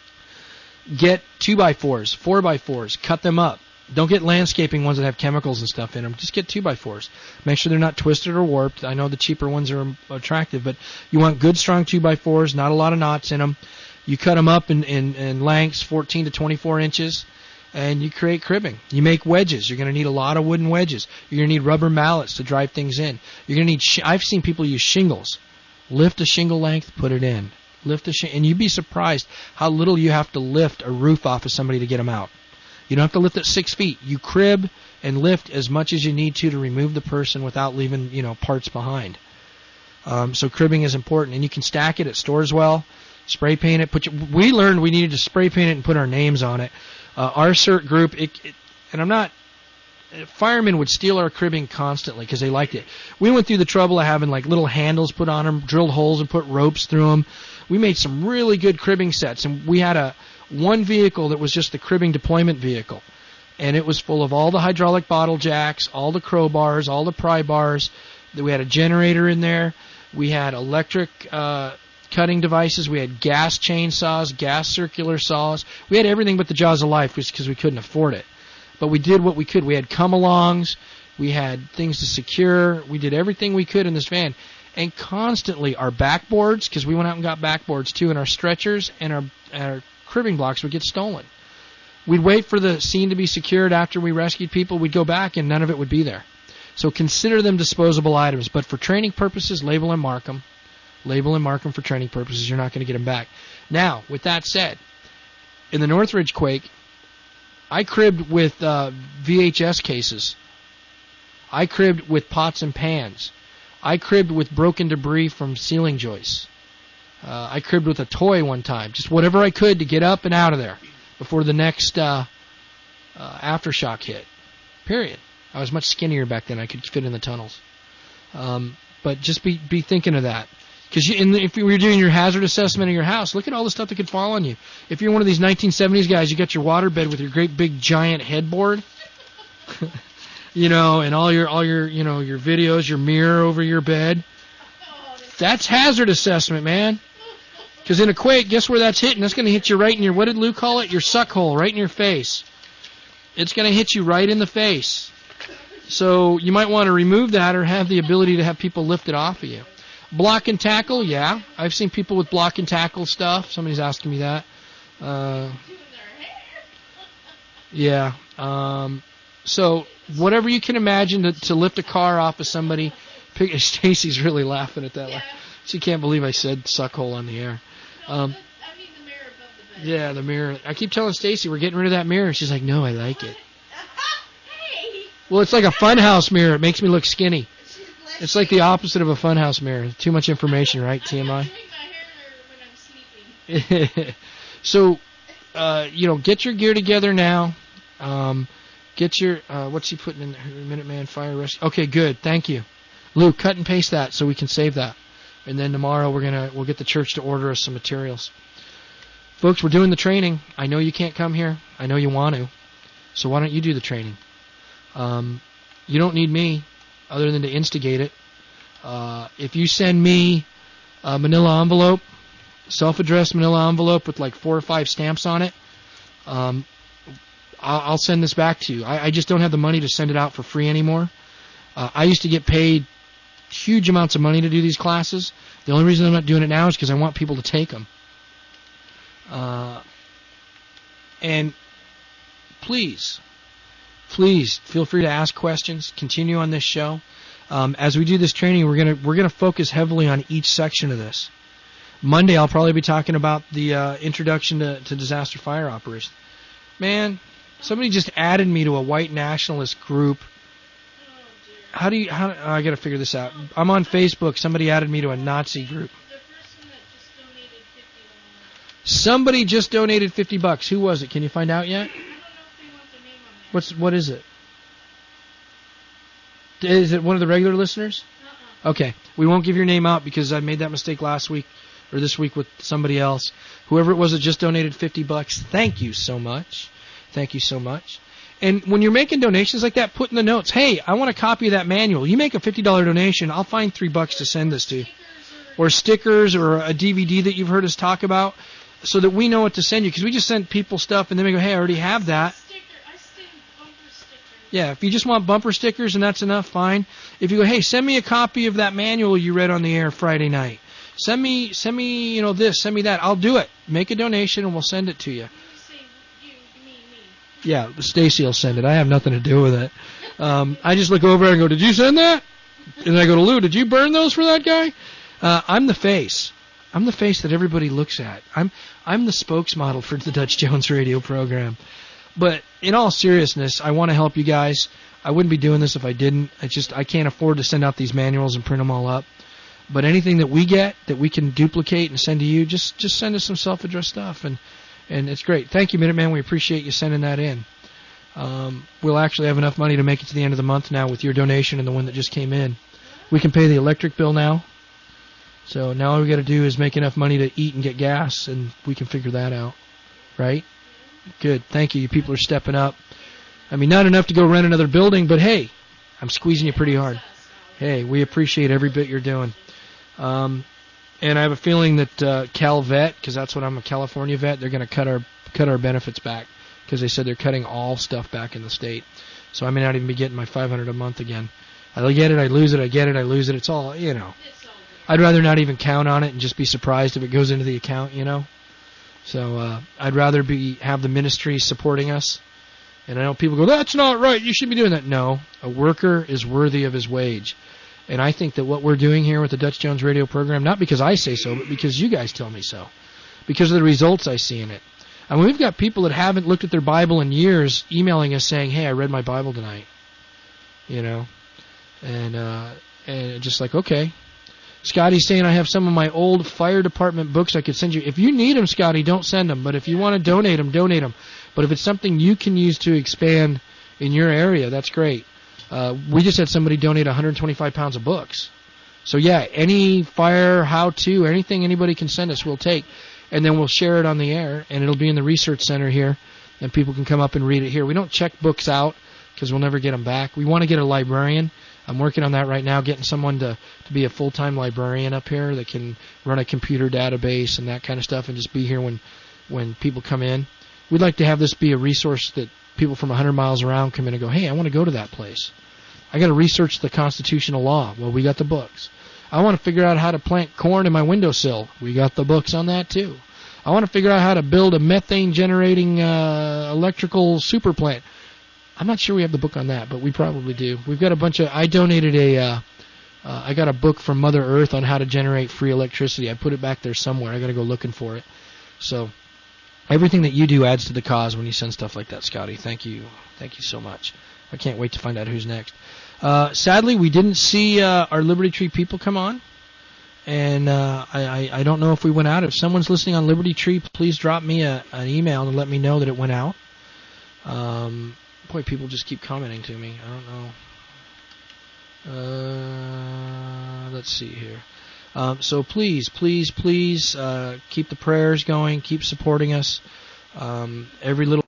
Get two by fours, four by fours, cut them up. Don't get landscaping ones that have chemicals and stuff in them. Just get two by fours. Make sure they're not twisted or warped. I know the cheaper ones are attractive, but you want good, strong two by fours, not a lot of knots in them. You cut them up in, in, in lengths, fourteen to twenty-four inches, and you create cribbing. You make wedges. You're going to need a lot of wooden wedges. You're going to need rubber mallets to drive things in. You're going to need. Sh- I've seen people use shingles. Lift a shingle length, put it in. Lift a sh- and you'd be surprised how little you have to lift a roof off of somebody to get them out. You don't have to lift it six feet. You crib and lift as much as you need to to remove the person without leaving, you know, parts behind. Um, so cribbing is important, and you can stack it. It stores well. Spray paint it. Put your, we learned we needed to spray paint it and put our names on it. Uh, our CERT group, it, it, and I'm not. Firemen would steal our cribbing constantly because they liked it. We went through the trouble of having like little handles put on them, drilled holes and put ropes through them. We made some really good cribbing sets, and we had a one vehicle that was just the cribbing deployment vehicle, and it was full of all the hydraulic bottle jacks, all the crowbars, all the pry bars. We had a generator in there. We had electric uh, cutting devices. We had gas chainsaws, gas circular saws. We had everything but the jaws of life because we couldn't afford it. But we did what we could. We had come-alongs. We had things to secure. We did everything we could in this van. And constantly our backboards, because we went out and got backboards too, and our stretchers and our, our cribbing blocks would get stolen. We'd wait for the scene to be secured after we rescued people. We'd go back, and none of it would be there. So consider them disposable items. But for training purposes, label and mark them. Label and mark them for training purposes. You're not going to get them back. Now, with that said, in the Northridge quake, I cribbed with uh, V H S cases. I cribbed with pots and pans. I cribbed with broken debris from ceiling joists. Uh, I cribbed with a toy one time. Just whatever I could to get up and out of there before the next uh, uh, aftershock hit. Period. I was much skinnier back then. I could fit in the tunnels. Um, but just be be thinking of that. Because if you were doing your hazard assessment of your house, look at all the stuff that could fall on you. If you're one of these nineteen seventies guys, you got your waterbed with your great big giant headboard, you know, and all your all your you know your videos, your mirror over your bed. That's hazard assessment, man. Because in a quake, guess where that's hitting? That's going to hit you right in your, what did Lou call it? Your suck hole, right in your face. It's going to hit you right in the face. So you might want to remove that or have the ability to have people lift it off of you. Block and tackle, yeah. I've seen people with block and tackle stuff. Somebody's asking me that. Uh, yeah. Um, so whatever you can imagine to, to lift a car off of somebody. Pick, Stacy's really laughing at that. Yeah. She can't believe I said suck hole on the air. Um, I mean the mirror above the bed. Yeah, the mirror. I keep telling Stacy we're getting rid of that mirror. She's like, no, I like it. Hey. Well, it's like a funhouse mirror. It makes me look skinny. It's like the opposite of a funhouse mirror. Too much information, right, T M I? So, uh, you know, get your gear together now. Um, get your, uh, what's he putting in there? Minuteman Fire Rescue. Okay, good. Thank you. Luke, cut and paste that so we can save that. And then tomorrow we're gonna we'll get the church to order us some materials. Folks, we're doing the training. I know you can't come here. I know you want to. So why don't you do the training? Um, you don't need me other than to instigate it. Uh, if you send me a manila envelope, self-addressed manila envelope with like four or five stamps on it, um, I'll, I'll send this back to you. I, I just don't have the money to send it out for free anymore. Uh, I used to get paid huge amounts of money to do these classes. The only reason I'm not doing it now is because I want people to take them. Uh, and please, please feel free to ask questions. Continue on this show. Um, as we do this training, we're gonna we're gonna focus heavily on each section of this. Monday, I'll probably be talking about the uh, introduction to, to disaster fire operations. Man, somebody just added me to a white nationalist group. How do you? How oh, I got to figure this out. I'm on Facebook. Somebody added me to a Nazi group. Somebody just donated fifty bucks. Who was it? Can you find out yet? What's what is it? Is it one of the regular listeners? Okay, we won't give your name out because I made that mistake last week or this week with somebody else. Whoever it was that just donated fifty bucks, thank you so much. Thank you so much. And when you're making donations like that, put in the notes, hey, I want a copy of that manual. You make a fifty dollars donation, I'll find three bucks to send this to. Or stickers or a D V D that you've heard us talk about so that we know what to send you. Because we just send people stuff and then we go, hey, I already have that. Yeah, if you just want bumper stickers and that's enough, fine. If you go, hey, send me a copy of that manual you read on the air Friday night. Send me, send me, you know, this, send me that. I'll do it. Make a donation and we'll send it to you. Yeah, Stacy will send it. I have nothing to do with it. Um, I just look over and go, did you send that? And I go to Lou, did you burn those for that guy? Uh, I'm the face. I'm the face that everybody looks at. I'm I'm the spokesmodel for the Dutch Jones radio program. But in all seriousness, I want to help you guys. I wouldn't be doing this if I didn't. I just I can't afford to send out these manuals and print them all up. But anything that we get that we can duplicate and send to you, just just send us some self-addressed stuff, and and it's great. Thank you, Minuteman. We appreciate you sending that in. Um, we'll actually have enough money to make it to the end of the month now with your donation and the one that just came in. We can pay the electric bill now. So now all we got to do is make enough money to eat and get gas, and we can figure that out. Right? Good. Thank you. You people are stepping up. I mean, not enough to go rent another building, but hey, I'm squeezing you pretty hard. Hey, we appreciate every bit you're doing. Um, and I have a feeling that uh, Cal Vet, because that's what I'm a California vet, they're going to cut our cut our benefits back because they said they're cutting all stuff back in the state. So I may not even be getting my five hundred dollars a month again. I get it, I lose it, I get it, I lose it. It's all, you know. I'd rather not even count on it and just be surprised if it goes into the account, you know. So uh, I'd rather be have the ministry supporting us. And I know people go, that's not right, you shouldn't be doing that. No, a worker is worthy of his wage. And I think that what we're doing here with the Dutch Jones radio program, not because I say so, but because you guys tell me so, because of the results I see in it. I mean, we've got people that haven't looked at their Bible in years emailing us saying, hey, I read my Bible tonight. You know, and uh, and just like, okay. Scotty's saying I have some of my old fire department books I could send you. If you need them, Scotty, don't send them. But if you want to donate them, donate them. But if it's something you can use to expand in your area, that's great. Uh, we just had somebody donate one hundred twenty-five pounds of books. So, yeah, any fire, how-to, anything anybody can send us, we'll take. And then we'll share it on the air, and it'll be in the research center here, and people can come up and read it here. We don't check books out because we'll never get them back. We want to get a librarian. I'm working on that right now, getting someone to, to be a full-time librarian up here that can run a computer database and that kind of stuff and just be here when, when people come in. We'd like to have this be a resource that people from one hundred miles around come in and go, hey, I want to go to that place. I got to research the constitutional law. Well, we got the books. I want to figure out how to plant corn in my windowsill. We got the books on that, too. I want to figure out how to build a methane-generating uh, electrical super plant. I'm not sure we have the book on that, but we probably do. We've got a bunch of... I donated a... Uh, uh, I got a book from Mother Earth on how to generate free electricity. I put it back there somewhere. I got to go looking for it. So everything that you do adds to the cause when you send stuff like that, Scotty. Thank you. Thank you so much. I can't wait to find out who's next. Uh, sadly, we didn't see uh, our Liberty Tree people come on. And uh, I, I, I don't know if we went out. If someone's listening on Liberty Tree, please drop me a, an email and let me know that it went out. Um... Boy, people just keep commenting to me. I don't know. let's see here. Um, so please, please, please uh, keep the prayers going. Keep supporting us. Um, every little